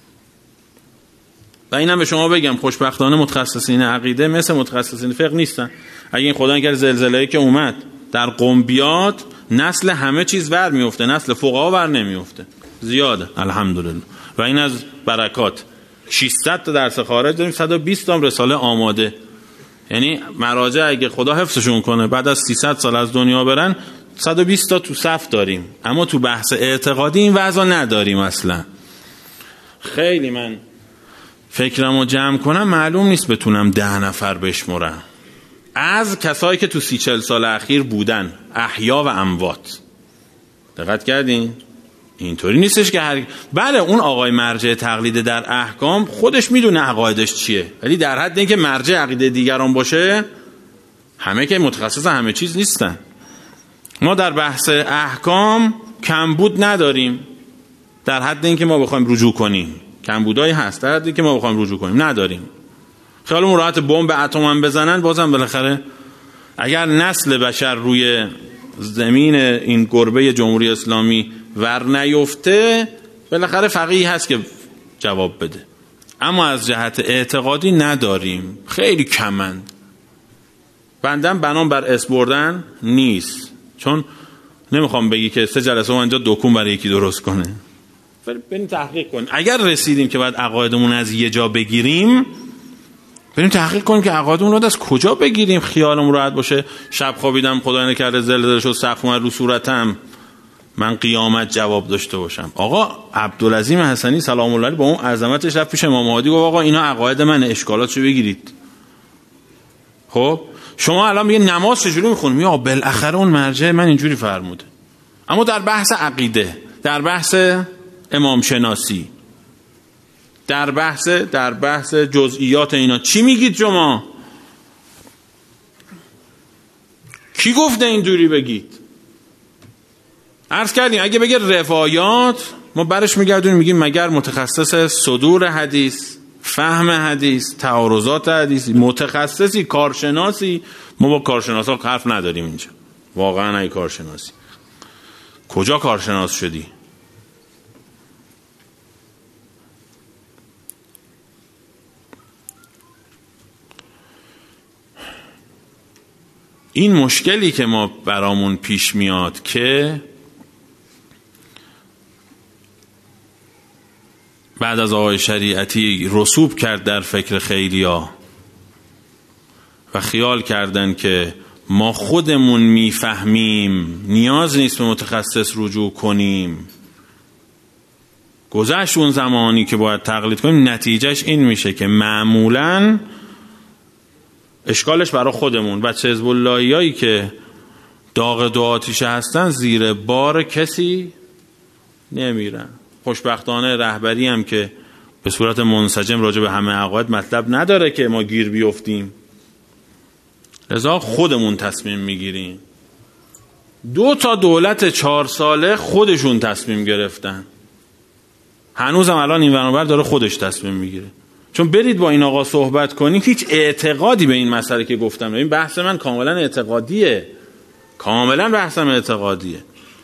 و اینم به شما بگم خوشبختانه متخصصین عقیده مثل متخصصین فقه نیستن. اگه این خدا نکرد زلزله‌ای که اومد در قم بیاد، نسل همه چیز ور میفته، نسل فقها ور نمیفته. زیاده الحمدلله. و این از برکات. ششصد تا درس خارج داریم، صد و بیست تا رساله آماده. یعنی مراجع اگه خدا حفظشون کنه بعد از سیصد سال از دنیا برن، صد و بیست تا تو صف داریم. اما تو بحث اعتقادی این وضع نداریم اصلا. خیلی من فکرمو جمع کنم معلوم نیست بتونم ده نفر بشمرم از کسایی که تو سی چل سال اخیر بودن، احیا و اموات. دقت کردین؟ اینطوری نیستش که هر بله اون آقای مرجع تقلید در احکام خودش میدونه عقایدش چیه، ولی در حد اینکه مرجع عقیده دیگران باشه، همه که متخصص همه چیز نیستن. ما در بحث احکام کمبود نداریم در حد اینکه ما بخوایم رجوع کنیم. کمبودایی هست در حد اینکه ما بخوایم رجوع کنیم، نداریم. خیالمون راحت بمب اتم هم بزنن، بازم بالاخره اگر نسل بشر روی زمین این گربه جمهوری اسلامی ور نیفته، بالاخره فقیه هست که جواب بده. اما از جهت اعتقادی نداریم، خیلی کمند. بندم بنام بر اسم نیست، چون نمیخوام بگی که سه جلسه ما اینجا دکون برای یکی درست کنه. بریم تحقیق کنیم. اگر رسیدیم که باید عقایدمون از یه جا بگیریم، بریم تحقیق کنیم که عقایدمون رو از کجا بگیریم، خیالمون راحت باشه. شب خوابیدم خدا نکرده زلزله شد سقف اومد رو صورتم، من قیامت جواب داشته باشم. آقا عبدالعظیم حسنی سلام الله علیه با اون عظمتش رفت پیش امام مهدی گفت آقا اینا عقاید من، اشکالاتشو بگیرید. خب شما الان میگه نماز چجوری میخونیم؟ میگه بالاخره اون مرجع من اینجوری فرموده. اما در بحث عقیده، در بحث امام شناسی، در بحث در بحث جزئیات اینا چی میگید شما؟ کی گفته اینجوری بگید؟ عرض کردیم اگه بگه روایات، ما برش میگردونیم میگیم مگر متخصص صدور حدیث، فهم حدیث، تعارضات حدیث، متخصصی، کارشناسی؟ ما با کارشناسا حرف نداریم اینجا. واقعا ای کارشناسی کجا کارشناس شدی؟ این مشکلی که ما برامون پیش میاد که بعد از آقای شریعتی رسوب کرد در فکر خیلیا و خیال کردن که ما خودمون میفهمیم، نیاز نیست به متخصص رجوع کنیم. گذشت اون زمانی که باید تقلید کنیم. نتیجهش این میشه که معمولاً اشکالش برای خودمون. بچه حزب اللهیایی که داغ دو آتیشه هستن زیر بار کسی نمیرن. خوشبختانه رهبری هم که به صورت منسجم راجع به همه عقاید مطلب نداره که ما گیر بیفتیم، لذا خودمون تصمیم میگیریم. دو تا دولت چهار ساله خودشون تصمیم گرفتن، هنوزم الان این ورانور داره خودش تصمیم میگیره. چون برید با این آقا صحبت کنید، هیچ اعتقادی به این مسئله که گفتم، این بحث من کاملا اعتقادیه، کاملا بحثم اعتقادیه.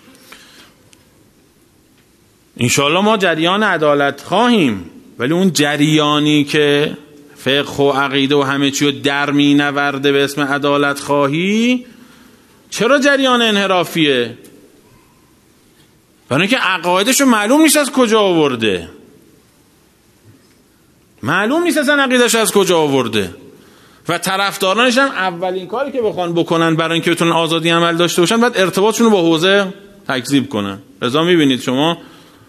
انشالله ما جریان عدالت خواهیم، ولی اون جریانی که فقه و عقیده و همه چی رو در می نورده به اسم عدالت خواهی، چرا جریان انحرافیه؟ برای اینکه عقایدش رو معلوم نیست از کجا آورده، معلوم نیست اصلا عقیدش از کجا آورده و طرفدارانش هم اولین کاری که بخوان بکنن برای اینکه بتونن آزادی عمل داشته باشن بعد ارتباطشون رو با حوزه تکذیب کنن. لذا میبینید شما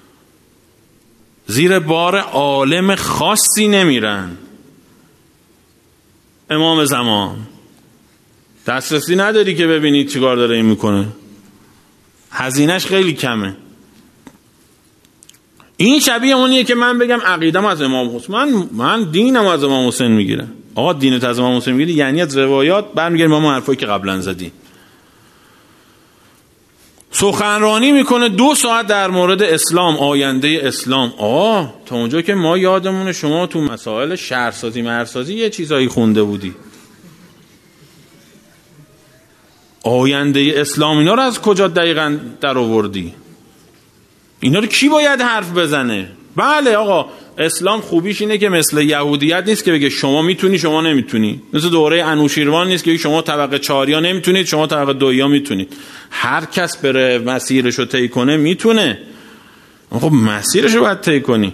زیر بار عالم خاصی نمیرن. امام زمان دسترسی نداری که ببینید چیکار داره این میکنه، هزینهش خیلی کمه. این شبیه اونیه که من بگم عقیدم از امام حسین، من من دینم از امام حسین میگیرم. آقا دینت از امام حسین میگیری یعنی از روایات برمیگردیم ما حرفایی که قبلا زدیم. سخنرانی میکنه دو ساعت در مورد اسلام، آینده اسلام. آه تا اونجا که ما یادمونه شما تو مسائل شهرسازی مرسازی یه چیزایی خونده بودی. آینده اسلام اینا رو از کجا دقیقاً در آوردی؟ اینا رو کی باید حرف بزنه؟ بله آقا اسلام خوبیش اینه که مثل یهودیت نیست که بگه شما میتونی شما نمیتونی، مثل دوره انوشیروان نیست که بگه شما طبقه چهاریا نمیتونید شما طبقه دویا میتونید. هر کس بره مسیرشو طی کنه میتونه. خب مسیرشو باید طی کنی.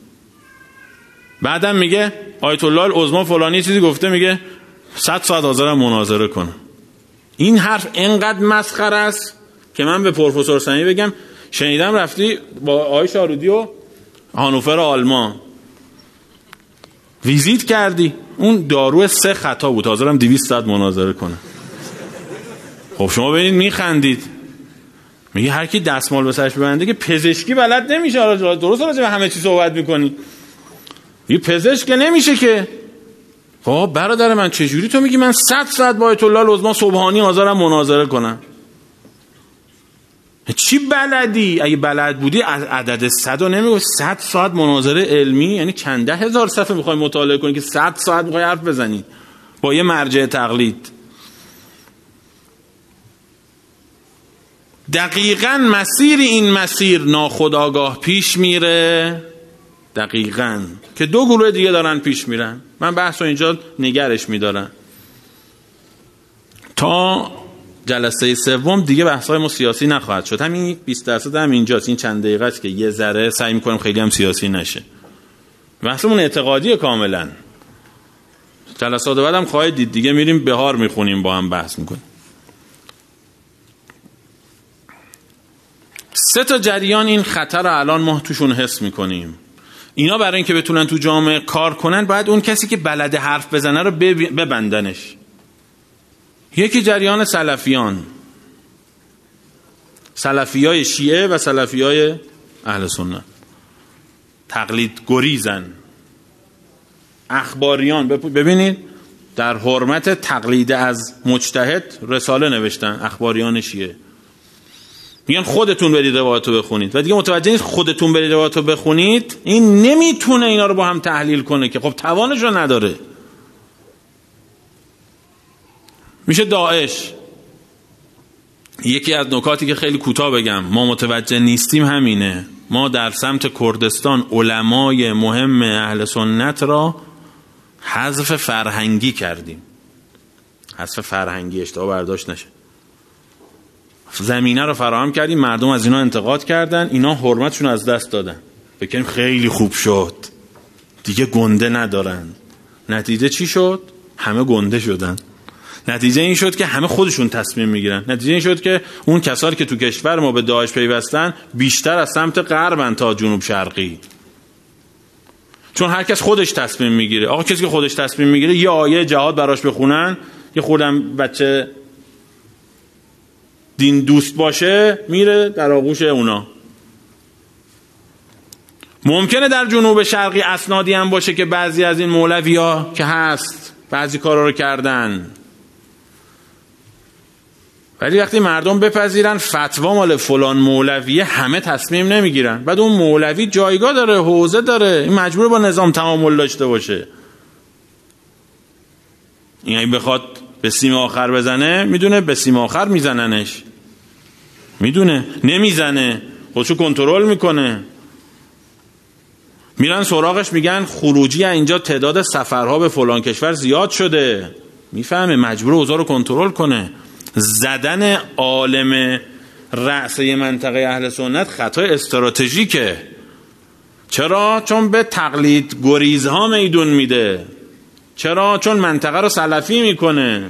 بعدم میگه آیت الله العظمی فلانی چیزی گفته، میگه صد ساعت حاضرم مناظره کنم. این حرف اینقدر مسخره است که من به پروفسور سمی بگم شنیدم رفتی با آقای شارودی و هانوفر آلمان ویزیت کردی، اون دارو سه خطا بود، حاضرم دویست ساعت مناظره کنه. خب شما ببینید میخندید. میگه هر کی دستمال به سرش ببنده که پزشکی بلد نمیشه. درست راجع به همه چی صحبت میکنی. یه پزشک که نمیشه که. خب برادر من چجوری تو میگی من صد ساعت با آیت الله العظمی سبحانی حاضرم مناظره کنم؟ چی بلدی؟ اگه بلد بودی عدد صد رو نمیگو. صد ساعت مناظره علمی یعنی چند ده هزار صفحه میخوای مطالعه کنی که صد ساعت میخوای حرف بزنی با یه مرجع تقلید. دقیقاً مسیر این مسیر ناخودآگاه پیش میره. دقیقاً که دو گروه دیگه دارن پیش میرن. من بحث رو اینجا نگرش میدارم تا جلسه سوم دیگه بحث‌های ما سیاسی نخواهد شد. همین بیست درصد هم اینجاست. این چند دقیقه است که یه ذره سعی می‌کنیم خیلی هم سیاسی نشه. بحثمون اعتقادی کاملا. جلسات بعدم خواهید دید دیگه میریم بهار میخونیم با هم بحث میکنیم. سه تا جریان این خطر رو الان ما توشون حس میکنیم. اینا برای اینکه بتونن تو جامعه کار کنن باید اون کسی که بلد حرف بزنه رو ببندنش. یکی جریان سلفیان، سلفیای شیعه و سلفیای اهل سنت، تقلید گریزن. اخباریان ببینید در حرمت تقلید از مجتهد رساله نوشتن اخباریان شیعه. میگن خودتون برید روایاتو بخونید و دیگه متوجه نیست خودتون برید روایاتو بخونید. این نمیتونه اینا رو با هم تحلیل کنه که خب توانش رو نداره. میشه داعش. یکی از نکاتی که خیلی کوتاه بگم ما متوجه نیستیم همینه. ما در سمت کردستان علمای مهم اهل سنت را حذف فرهنگی کردیم. حذف فرهنگی اشتباه برداشت نشه. زمینه رو فراهم کردیم، مردم از اینا انتقاد کردن، اینا حرمتشون از دست دادن. بکنیم خیلی خوب شد دیگه گنده ندارن. نتیجه چی شد؟ همه گنده شدن. نتیجه این شد که همه خودشون تصمیم میگیرن. نتیجه این شد که اون کسایی که تو کشور ما به داعش پیوستن بیشتر از سمت غربن تا جنوب شرقی. چون هر کس خودش تصمیم میگیره. آقا کسی که خودش تصمیم میگیره یه آیه جهاد براش بخونن، یه خوردم بچه دین دوست باشه میره در آغوش اونا. ممکنه در جنوب شرقی اسنادی هم باشه که بعضی از این مولوی‌ها که هست بعضی کارا رو کردن، ولی وقتی مردم بپذیرن فتوا مال فلان مولویه همه تصمیم نمیگیرن. بعد اون مولوی جایگاه داره، حوزه داره، این مجبور با نظام تعامل داشته باشه. این اگه بخواد به سیم آخر بزنه میدونه به سیم آخر میزننش، میدونه نمیزنه، خودشو کنترل میکنه. میرن سراغش میگن خروجی اینجا تعداد سفرها به فلان کشور زیاد شده، میفهمه مجبور اوضاع رو کنترل کنه. زدن عالم رأسه منطقه اهل سنت خطای استراتژیکه. چرا؟ چون به تقلید گریزها میدون میده. چرا؟ چون منطقه رو سلفی میکنه.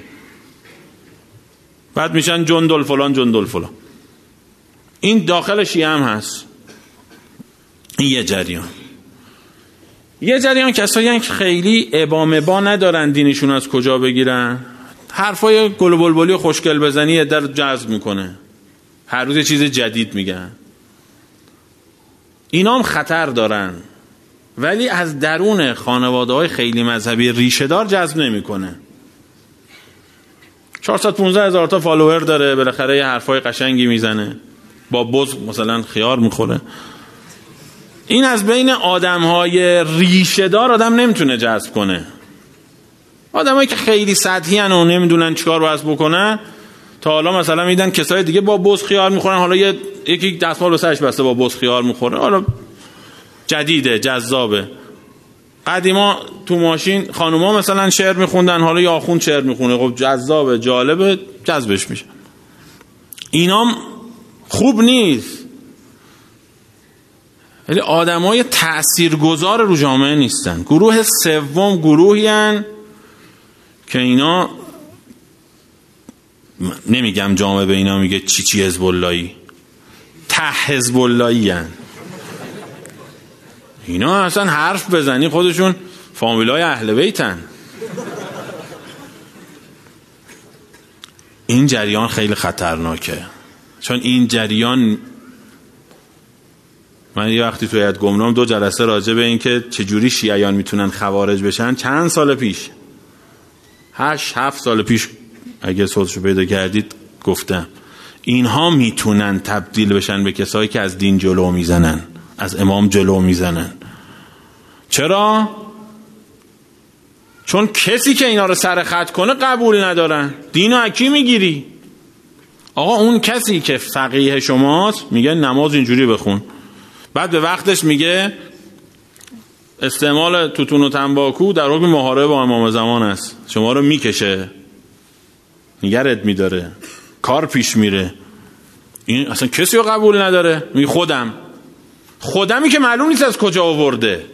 بعد میشن جندل فلان جندل فلان. این داخل شیعه هم هست. این یه جریان. یه جریان کسایی که خیلی ابامه با ندارن دینشون از کجا بگیرن، حرفای گل و بلبلی و خوشگل بزنی در جذب میکنه، هر روز یه چیز جدید میگن. اینا هم خطر دارن ولی از درون خانواده های خیلی مذهبی ریشه دار جذب نمیکنه. چهارصد و پانزده هزار تا فالوور داره، بالاخره یه حرفای قشنگی میزنه، با بز مثلا خیار میخوره. این از بین آدم‌های ریشه دار آدم نمیتونه جذب کنه. آدمایی که خیلی سطحی ان و نمیدونن چیکار باید بکنن، تا حالا مثلا میدن کسای دیگه با بز خیار میخورن، حالا یه یکی دستمال به سرش بسته با بز خیار میخوره، حالا جدیده، جذابه. قدیما تو ماشین خانوما مثلا شعر میخوندن، حالا یه آخوند شعر میخونه، خب جذابه، جالبه، جذبش میشه. اینام خوب نیست. ولی آدمای تاثیرگذار رو جامعه نیستن. گروه سوم گروهی هن که اینا، نمیگم جامعه به اینا میگه چی چی حزب اللهی، ته حزب اللهی هن. اینا اصلا حرف بزنی خودشون فامیلای اهل بیتن. این جریان خیلی خطرناکه، چون این جریان، من یه وقتی توی هیئت گمنام دو جلسه راجع به این که چجوری شیعیان میتونن خوارج بشن چند سال پیش، هشت هفت سال پیش اگه صوتشو پیدا کردید گفتم، اینها میتونن تبدیل بشن به کسایی که از دین جلو میزنن، از امام جلو میزنن. چرا؟ چون کسی که اینا رو سر خط کنه قبول ندارن. دینو اکی میگیری؟ آقا اون کسی که فقیه شماست میگه نماز اینجوری بخون، بعد به وقتش میگه استعمال توتون و تنباکو در حکم محاربه با امام زمان است، شما رو میکشه، نگرد میداره، کار پیش میره. این اصلا کسی رو قبول نداره. میگه خودم خودمی که معلوم نیست از کجا آورده.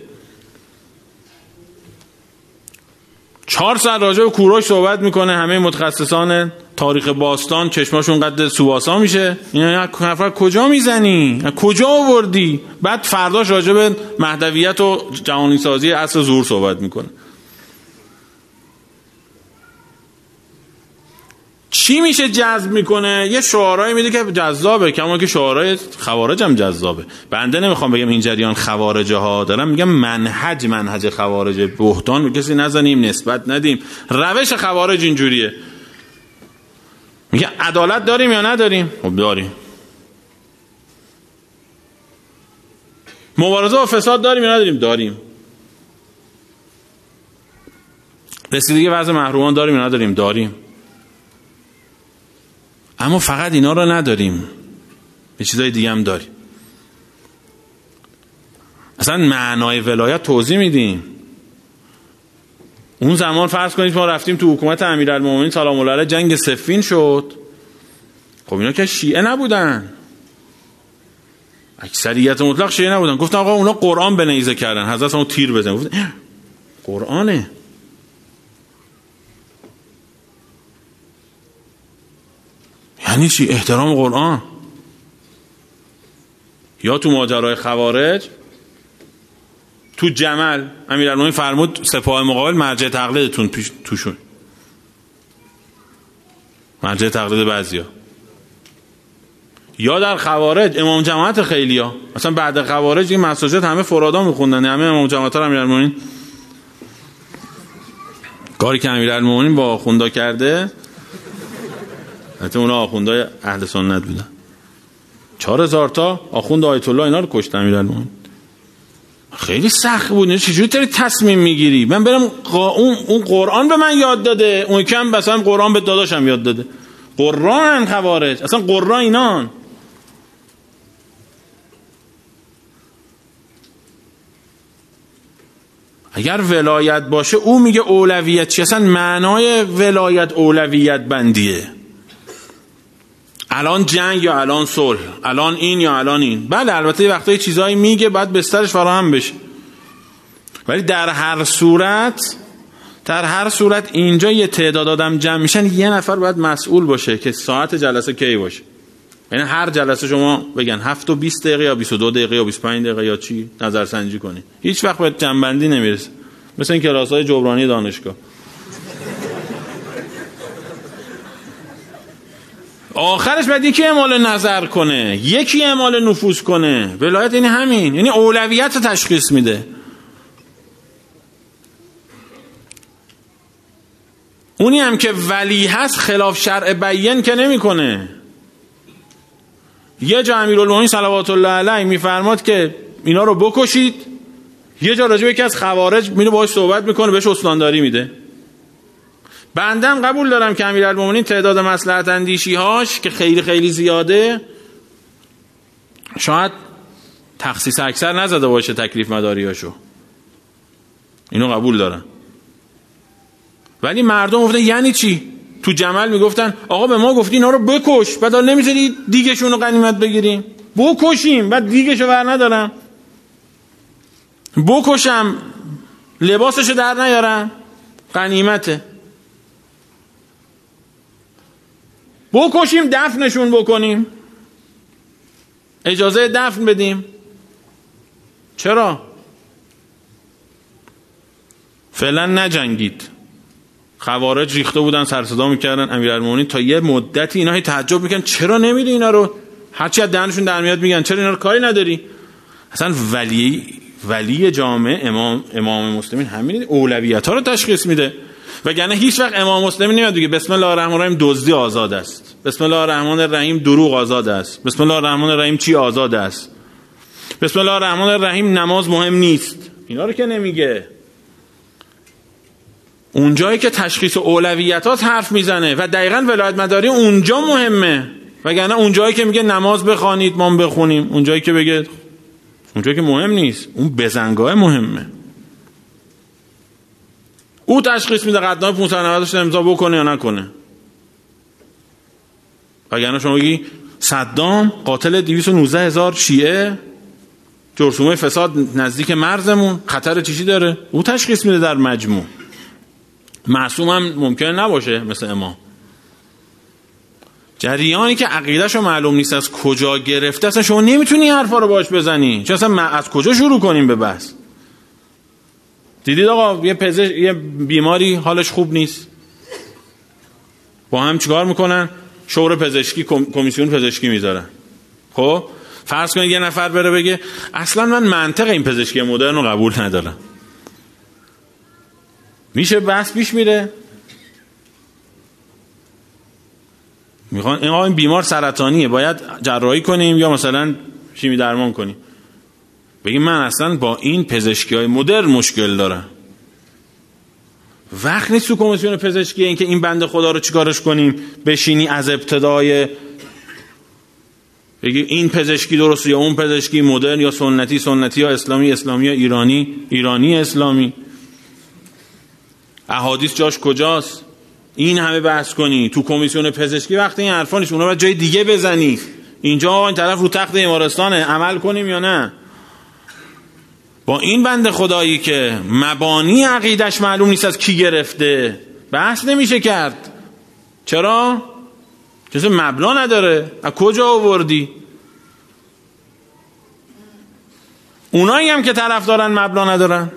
چهار ساعت راجع به کوروش صحبت میکنه، همه متخصصان تاریخ باستان چشماشون قد سواسا میشه. این نفر کجا میزنی؟ کجا آوردی؟ بعد فرداش راجع به مهدویت و جهانی سازی عصر ظهور صحبت میکنه. چی میشه جذب میکنه؟ یه شعارهایی میده که جذابه، کما که شعارهای خوارج هم جذابه. بنده نمیخوام بگم این جریان خوارجه ها، دارم میگم منهج منهج خوارجه. بهتان به کسی نزنیم، نسبت ندیم. روش خوارج اینجوریه. میگه عدالت داریم یا نداریم؟ خب داریم. مبارزه با فساد داریم یا نداریم؟ داریم. رسیدگی وضع محرومان داریم یا نداریم؟ داریم. اما فقط اینا رو نداریم، یه چیزای دیگه هم داریم. اصلا معنای ولایت توضیح میدیم. اون زمان فرض کنید ما رفتیم تو حکومت امیرالمومنین سلام الله علیه، جنگ صفین شد. خب اینا که شیعه نبودن، اکثریت مطلق شیعه نبودن. گفتن آقا اونا قرآن به نیزه کردن، حضرت اون تیر بزنن. گفتن قرآنه. یعنی چی؟ احترام قرآن. یا تو ماجرای خوارج تو جمل امیرالمومنین فرمود سپاه مقابل مرجع تقلیدتون پیش توشون، مرجع تقلید بعضیا. یا در خوارج امام جماعت خیلیا، مثلا بعد خوارج این مساجد همه فرادا میخوندن، همه امام جماعت ها امیرالمومنین. کاری که امیرالمومنین با آخوندا کرده، حتی اونا آخوندهای اهل سنت بودن، چهار هزار تا آخوند آیت الله اینا رو کشت امیرالمومنین. خیلی سخت بود. چجوری تری تصمیم میگیری؟ من برم قا... اون... اون قرآن به من یاد داده، اون کم مثلا قرآن به داداشم یاد داده. قرآن خوارج، اصلا قرآن اینان. اگر ولایت باشه او میگه اولویت چی؟ اصلا معنای ولایت اولویت بندیه. الان جنگ یا الان صلح، الان این یا الان این. بله البته یه وقتایی چیزایی میگه بعد بسترش فراهم بشه، ولی در هر صورت در هر صورت اینجا یه تعداد آدم جمع میشن، یه نفر باید مسئول باشه که ساعت جلسه کی باشه. یعنی هر جلسه شما بگن هفت و بیست دقیقه یا بیست و دو دقیقه یا بیست و پنج دقیقه یا چی نظرسنجی کنی، هیچ وقت به جنبندی نمیرسه. مثل این کلاس‌های جبرانی دانشگاه. آخرش باید یکی اعمال نظر کنه، یکی اعمال نفوذ کنه. ولایت یعنی همین، یعنی اولویت رو تشخیص میده. اونی هم که ولی هست خلاف شرع بیان که نمی کنه. یه جا امیرالمومنین صلوات الله علیه میفرماد که اینا رو بکشید، یه جا راجع به یکی از خوارج میره باهاش صحبت میکنه، بهش استانداری میده. بندم قبول دارم که امیرالمومنین تعداد مصلحت اندیشی هاش که خیلی خیلی زیاده شاید تخصیص اکثر نزده باشه تکلیف مداریاشو، اینو قبول دارم. ولی مردم گفتن یعنی چی؟ تو جمل میگفتن آقا به ما گفتی اینا رو بکش، بعد حالا نمیذاری دیگشون رو غنیمت بگیریم؟ بکشیم بعد دیگشو ور ندارم، بکشم لباسشو در نیارم غنیمته، بکشیم دفنشون بکنیم، اجازه دفن بدیم. چرا؟ فعلا نجنگید. خوارج ریخته بودن سر صدا میکردن، امیرالمومنین تا یه مدتی اینا هی تعجب میکنن چرا نمیری اینا رو، هرچی از دهنشون در میاد میگن چرا اینا رو کاری نداری. اصلا ولی ولی جامعه امام امام مسلمین همین اولویت ها رو تشخیص میده، وگرنه هیچ وقت امام مسلمین نمیاد بگه بسم الله الرحمن الرحیم دزدی آزاد است، بسم الله الرحمن الرحیم دروغ آزاد است، بسم الله الرحمن الرحیم چی آزاد است، بسم الله الرحمن الرحیم نماز مهم نیست. اینا رو که نمیگه. اونجایی که تشخیص اولویتات حرف میزنه و دقیقاً ولایت مداری اونجا مهمه، وگرنه اونجایی که میگه نماز بخوانید ما بخونیم، اونجایی که بگه اونجایی که مهم نیست، اون بزنگاه مهمه. او تشخیص میده قطعنامه پانصد و نود امضا بکنه یا نکنه. وگرنه شما بگی صدام قاتل دویست و نوزده هزار شیعه، جرثومه فساد نزدیک مرزمون، خطر چیزی داره، او تشخیص میده در مجموع. معصوم هم ممکنه نباشه مثل امام. جریانی که عقیدهشو معلوم نیست از کجا گرفته، اصلا شما نمیتونی حرفا رو باش بزنی. چون اصلا از کجا شروع کنیم به بحث؟ دیدید آقا یه پزشک یه بیماری حالش خوب نیست، با هم چیکار میکنن؟ شورای پزشکی، کمیسیون پزشکی میذارن. خب فرض کنید یه نفر بره بگه اصلا من منطق این پزشکی مدرن رو قبول ندارم، میشه بحث پیش میره؟ میخوان این این بیمار سرطانیه باید جراحی کنیم یا مثلا شیمی درمان کنیم، بگیم من اصلا با این پزشکی های مدرن مشکل دارم. وقت نیست تو کمیسیون پزشکی این که این بنده خدا رو چیکارش کنیم، بشینی از ابتدای بگی این پزشکی درست یا اون پزشکی مدرن یا سنتی سنتی یا اسلامی اسلامی یا ایرانی ایرانی اسلامی، احادیث جاش کجاست، این همه بحث کنی تو کمیسیون پزشکی. وقتی این حرفا نیست، اونا باید جای دیگه بزنی. اینجا این طرف رو تخت امارستانه، عمل کنیم یا نه؟ با این بنده خدایی که مبانی عقیدش معلوم نیست از کی گرفته بحث نمیشه کرد. چرا؟ چون مبنا نداره. از کجا آوردی؟ اونایی هم که طرف دارن مبنا ندارن.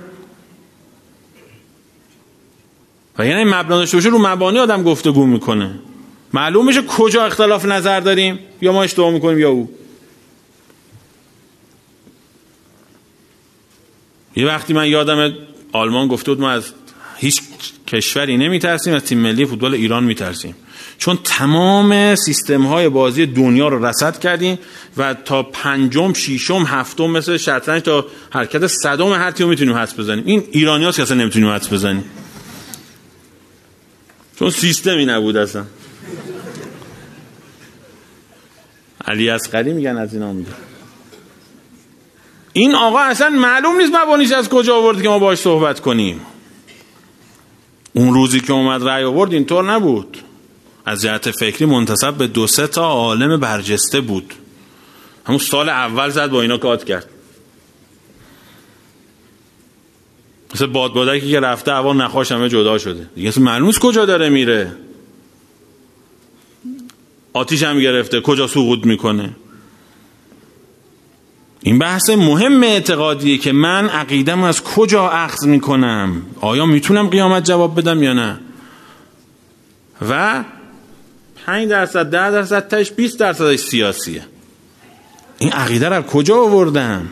و یعنی مبنا داشته باشه رو مبانی آدم گفتگو میکنه، معلوم میشه کجا اختلاف نظر داریم، یا ما اشتباه میکنیم یا او. یه وقتی من یادم آلمان گفته بود ما از هیچ کشوری نمیترسیم، از تیم ملی فوتبال ایران میترسیم، چون تمام سیستم های بازی دنیا رو رصد کردیم و تا پنجم ششم هفتم مثل شطرنج تا حرکت صدم هر تیمو میتونیم حدس بزنیم. این ایرانیاست که اصلا نمیتونیم حدس بزنیم، چون سیستمی نبود اصلا. علی اصغری میگن از اینا میگن. این آقا اصلا معلوم نیست مبانیش از کجا آورد که ما باهاش صحبت کنیم. اون روزی که اومد رأی آورد اینطور نبود. از جهت فکری منتسب به دو سه تا عالم برجسته بود. همون سال اول زد با اینا کات کرد. مثل بادبادکی که رفته هوا نخواش همه جدا شده دیگه، اصلا معلوم نیست کجا داره میره. آتیش هم گرفته، کجا سقوط میکنه. این بحث مهم اعتقادیه که من عقیدم از کجا اخذ میکنم، آیا میتونم قیامت جواب بدم یا نه. و پنج درصد ده درصد تاش بیست درصدش سیاسیه. این عقیده رو کجا آوردم؟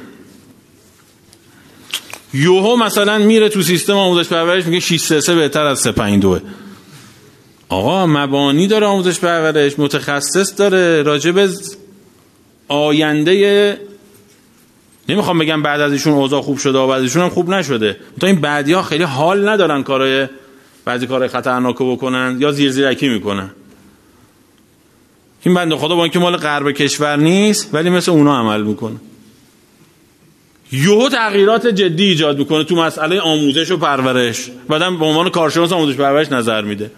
یوهو مثلا میره تو سیستم آموزش پرورش میگه شش سه سه بهتر از سه پنج دو. آقا مبانی داره آموزش پرورش، متخصص داره راجع به آینده، نمیخوام بگم بعد از ایشون اوضاع خوب شده و بعد از ایشون هم خوب نشده، تا این بعدی‌ها خیلی حال ندارن کارهای بعضی کارهای خطرناکو بکنن یا زیر زیرکی میکنن. این بنده خدا با اینکه مال غرب کشور نیست ولی مثل اونا عمل میکنه، یهو تغییرات جدی ایجاد میکنه تو مسئله آموزش و پرورش، بعدم به عنوان کارشناس آموزش پرورش نظر میده،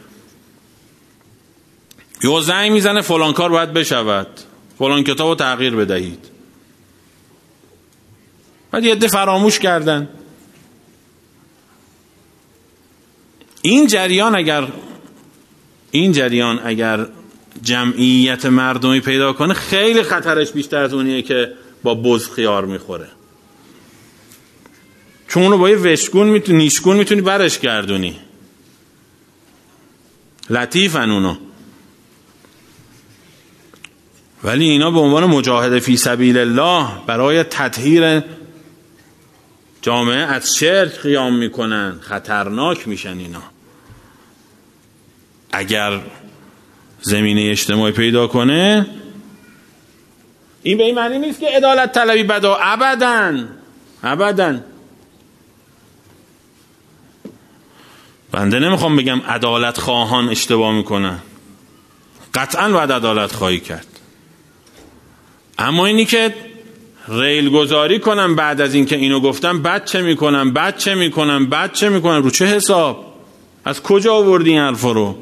یهو زنگ میزنه فلان کار باید بشود، فلان کتابو تغییر بدهید. بعد یه عده فراموش کردن. این جریان اگر این جریان اگر جمعیت مردمی پیدا کنه خیلی خطرش بیشتر از اونیه که با بز خیار میخوره، چون اونو با یه وشگون میتونی نیشگون میتونی برش گردونی، لطیفن اونا، ولی اینا به عنوان مجاهد فی سبیل الله برای تطهیر جامعه از شرک قیام میکنن، خطرناک میشن اینا. اگر زمینه اجتماعی پیدا کنه، این به این معنی نیست که عدالت طلبی بدا، ابداً ابداً. بنده نمیخوام بگم عدالت خواهان اشتباه میکنن، قطعاً باید عدالت خواهی کرد، اما اینی که ریل گذاری کنم بعد از این که اینو گفتم بعد چه میکنم بعد چه میکنم بعد چه میکنم، رو چه حساب؟ از کجا آوردی این حرفا رو؟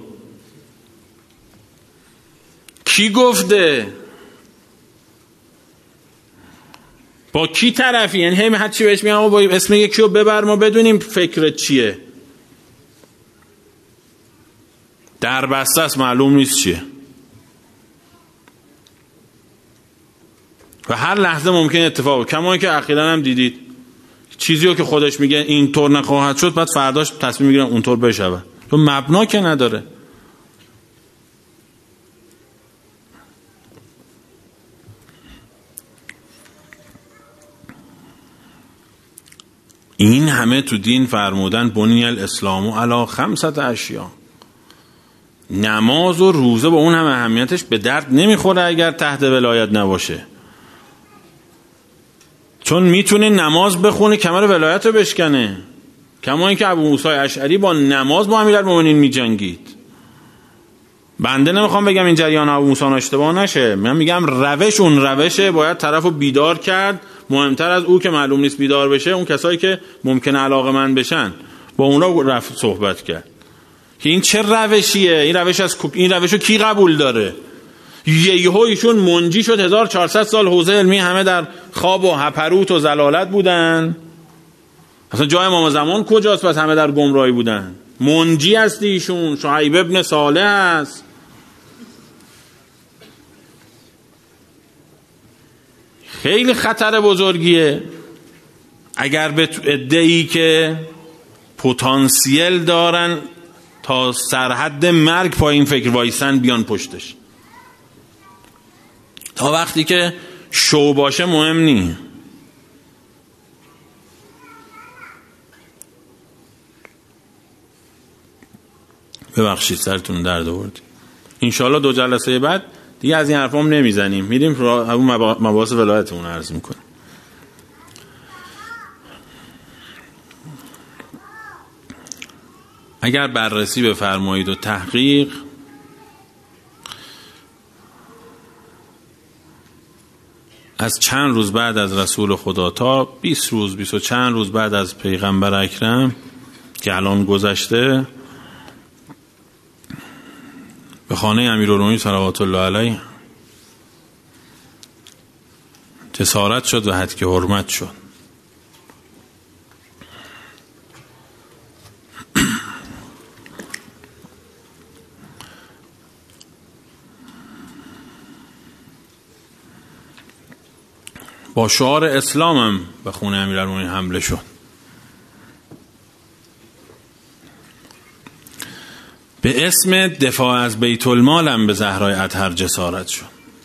کی گفته؟ با کی طرفی؟ یعنی همه هر چی بهش میگم با اسم یکی رو ببر ما بدونیم فکرت چیه. در بسته است معلوم نیست چیه و هر لحظه ممکن اتفاق، کما که اخیراً هم دیدید چیزی رو که خودش میگه اینطور نخواهد شد بعد فرداش تصمیم میگیرن اونطور بشود، تو مبنا که نداره. این همه تو دین فرمودن بنی الاسلام علی خمسة اشیاء، نماز و روزه با اون همه اهمیتش به درد نمیخوره اگر تحت ولایت نباشه، چون میتونه نماز بخونه کمر ولایت رو بشکنه، کما اینکه ابو موسی اشعری با نماز با امیرالمومنین میجنگید. بنده نمیخوام بگم این جریان ابو موسی اشتباه نشه، من میگم روش اون روشه، باید طرفو بیدار کرد. مهمتر از او که معلوم نیست بیدار بشه، اون کسایی که ممکنه علاقه‌مند بشن با اونا رفت صحبت کرد که این چه روشیه، این روش از این روشو کی قبول داره؟ یهو ایشون منجی شد، هزار و چهارصد سال حوزه علمی همه در خواب و هپروت و زلالت بودن، اصلا جای امام زمان کجاست؟ پس همه در گمراهی بودن. منجی هستی ایشون، شعیب ابن صالح است. خیلی خطر بزرگیه اگر به ادعی که پتانسیل دارن تا سرحد مرگ پایین فکر وایسن بیان پشتش. تا وقتی که شو باشه مهم نی. ببخشید سرتون درد آورد. انشالله دو جلسه بعد دیگه از این حرفام نمیزنیم، میریم رو مباحث ولایتمون عرض میکنیم. اگر بررسی بفرمایید و تحقیق، از چند روز بعد از رسول خدا تا بیست روز بیست و چند روز بعد از پیغمبر اکرم که الان گذشته، به خانه امیرالمومنین صلوات الله علیه جسارت شد و حد که حرمت شد. با شعار اسلامم به خونه امیرالمومنین حمله شد. به اسم دفاع از بیت المالم به زهرای اطهر جسارت شد.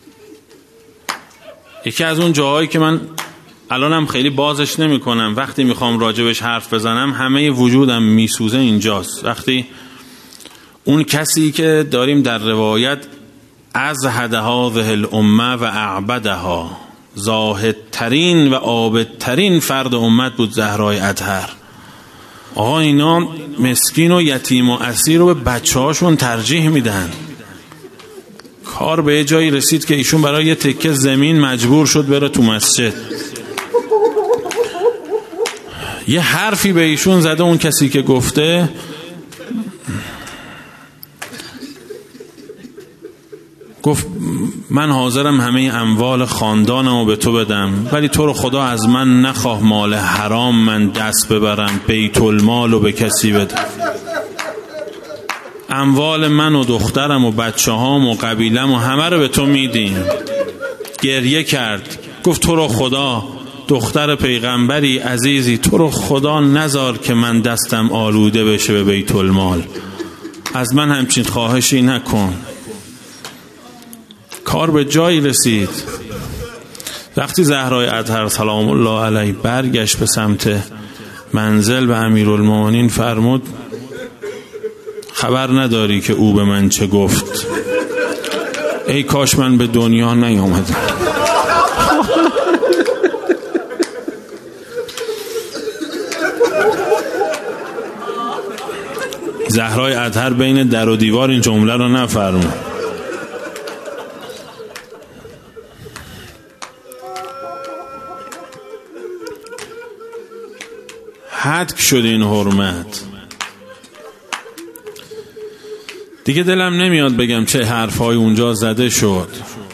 یکی از اون جاهایی که من الانم خیلی بازش نمی کنم، وقتی میخوام راجبش حرف بزنم همه وجودم میسوزه اینجاست. وقتی اون کسی که داریم در روایت ازهد هذه الامه و اعبدها، زاهدترین و عابدترین فرد امت بود زهرای اطهر. آقا اینا مسکین و یتیم و اسیر رو به بچه هاشون ترجیح میدن. کار به جایی رسید که ایشون برای یه تکه زمین مجبور شد بره تو مسجد. یه حرفی به ایشون زده اون کسی که گفته، گفت من حاضرم همه اموال خاندانمو به تو بدم، ولی تو رو خدا از من نخواه مال حرام من دست ببرم بیت المال رو به کسی بدم. اموال من و دخترم و بچه هام و قبیلم و همه رو به تو میدیم. گریه کرد، گفت تو رو خدا دختر پیغمبری عزیزی، تو رو خدا نذار که من دستم آلوده بشه به بیت المال، از من همچین خواهشی نکن. کار به جایی رسید. وقتی زهرای اطهر سلام الله علیه برگشت به سمت منزل به امیرالمومنین فرمود خبر نداری که او به من چه گفت؟ ای کاش من به دنیا نیامدم. زهرای اطهر بین در و دیوار این جمله رو نفرمود. حد شد این حرمت. دیگه دلم نمیاد بگم چه حرفای اونجا زده شد.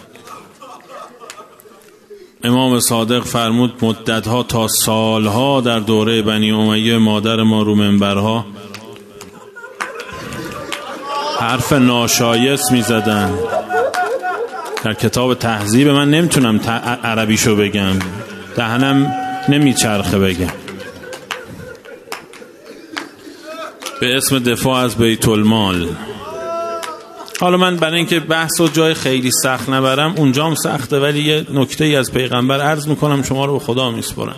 امام صادق فرمود مدتها تا سالها در دوره بنی امیه مادر ما رو منبرها حرف ناشایست می زدن. در کتاب تهذیب من نمیتونم عربیشو بگم، دهنم نمیچرخه بگم، به اسم دفاع از بیت المال. حالا من برای اینکه بحث و جای خیلی سخت نبرم، اونجام سخته، ولی یه نکته ای از پیغمبر عرض میکنم، شما رو به خدا میسپارم.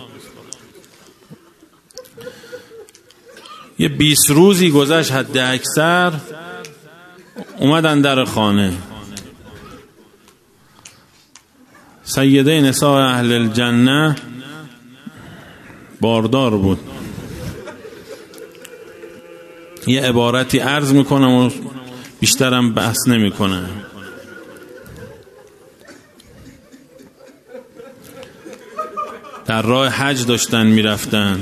یه بیست روزی گذشت حد اکثر، اومدن در خانه، سیده نساء اهل الجنه باردار بود. یه عبارتی عرض میکنم و بیشترم بحث نمیکنم. در راه حج داشتن میرفتن،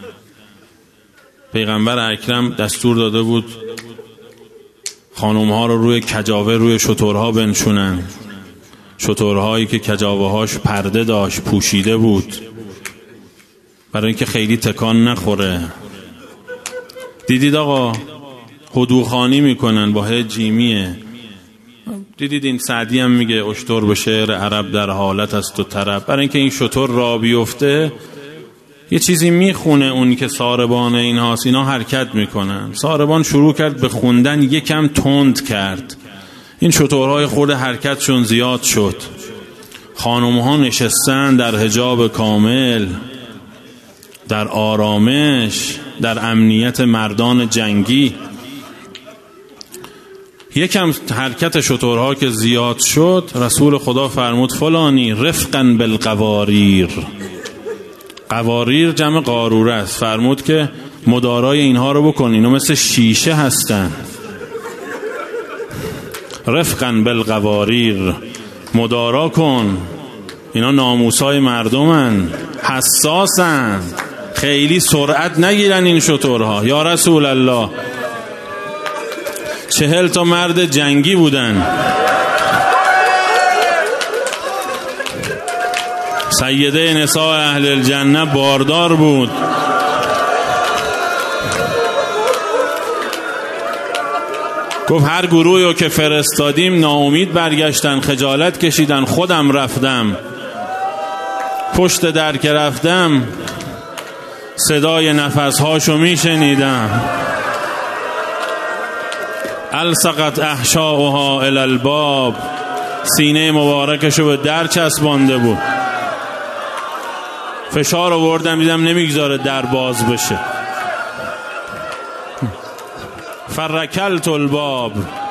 پیغمبر اکرم دستور داده بود خانومها رو روی کجاوه روی شترها بنشونن، شترهایی که کجاوه هاش پرده داشت، پوشیده بود، برای اینکه خیلی تکان نخوره. دیدید آقا هدوخانی میکنن با ه جیمیه. دیدید این سعدی هم میگه اشتر به شعر عرب در حالت است و طرب، برای اینکه این شتر را بیفته یه چیزی میخونه اون که ساربان این هاست، اینا حرکت میکنن. ساربان شروع کرد به خوندن، یکم تند کرد، این شترهای خورد حرکتشون زیاد شد. خانمها نشستن در حجاب کامل، در آرامش، در امنیت مردان جنگی. یکم حرکت شترها که زیاد شد، رسول خدا فرمود فلانی رفقا بالقواریر. قواریر جمع قاروره است. فرمود که مدارای اینها رو بکن، اینا مثل شیشه هستن. رفقا بالقواریر، مدارا کن، اینا ناموسای مردمن، حساسن، خیلی سرعت نگیرن این شترها. یا رسول الله، چهل تا مرد جنگی بودن، سیده نساء اهل الجنه باردار بود. گفت هر گروهی رو که فرستادیم ناامید برگشتن، خجالت کشیدن. خودم رفتم، پشت در که رفتم صدای نفسهاشو میشنیدم. الصقت احشاؤها الی الباب، سینه مبارکشو به در چسبانده بود. فشار آوردم، دیدم نمیگذاره در باز بشه. فرکلت الباب،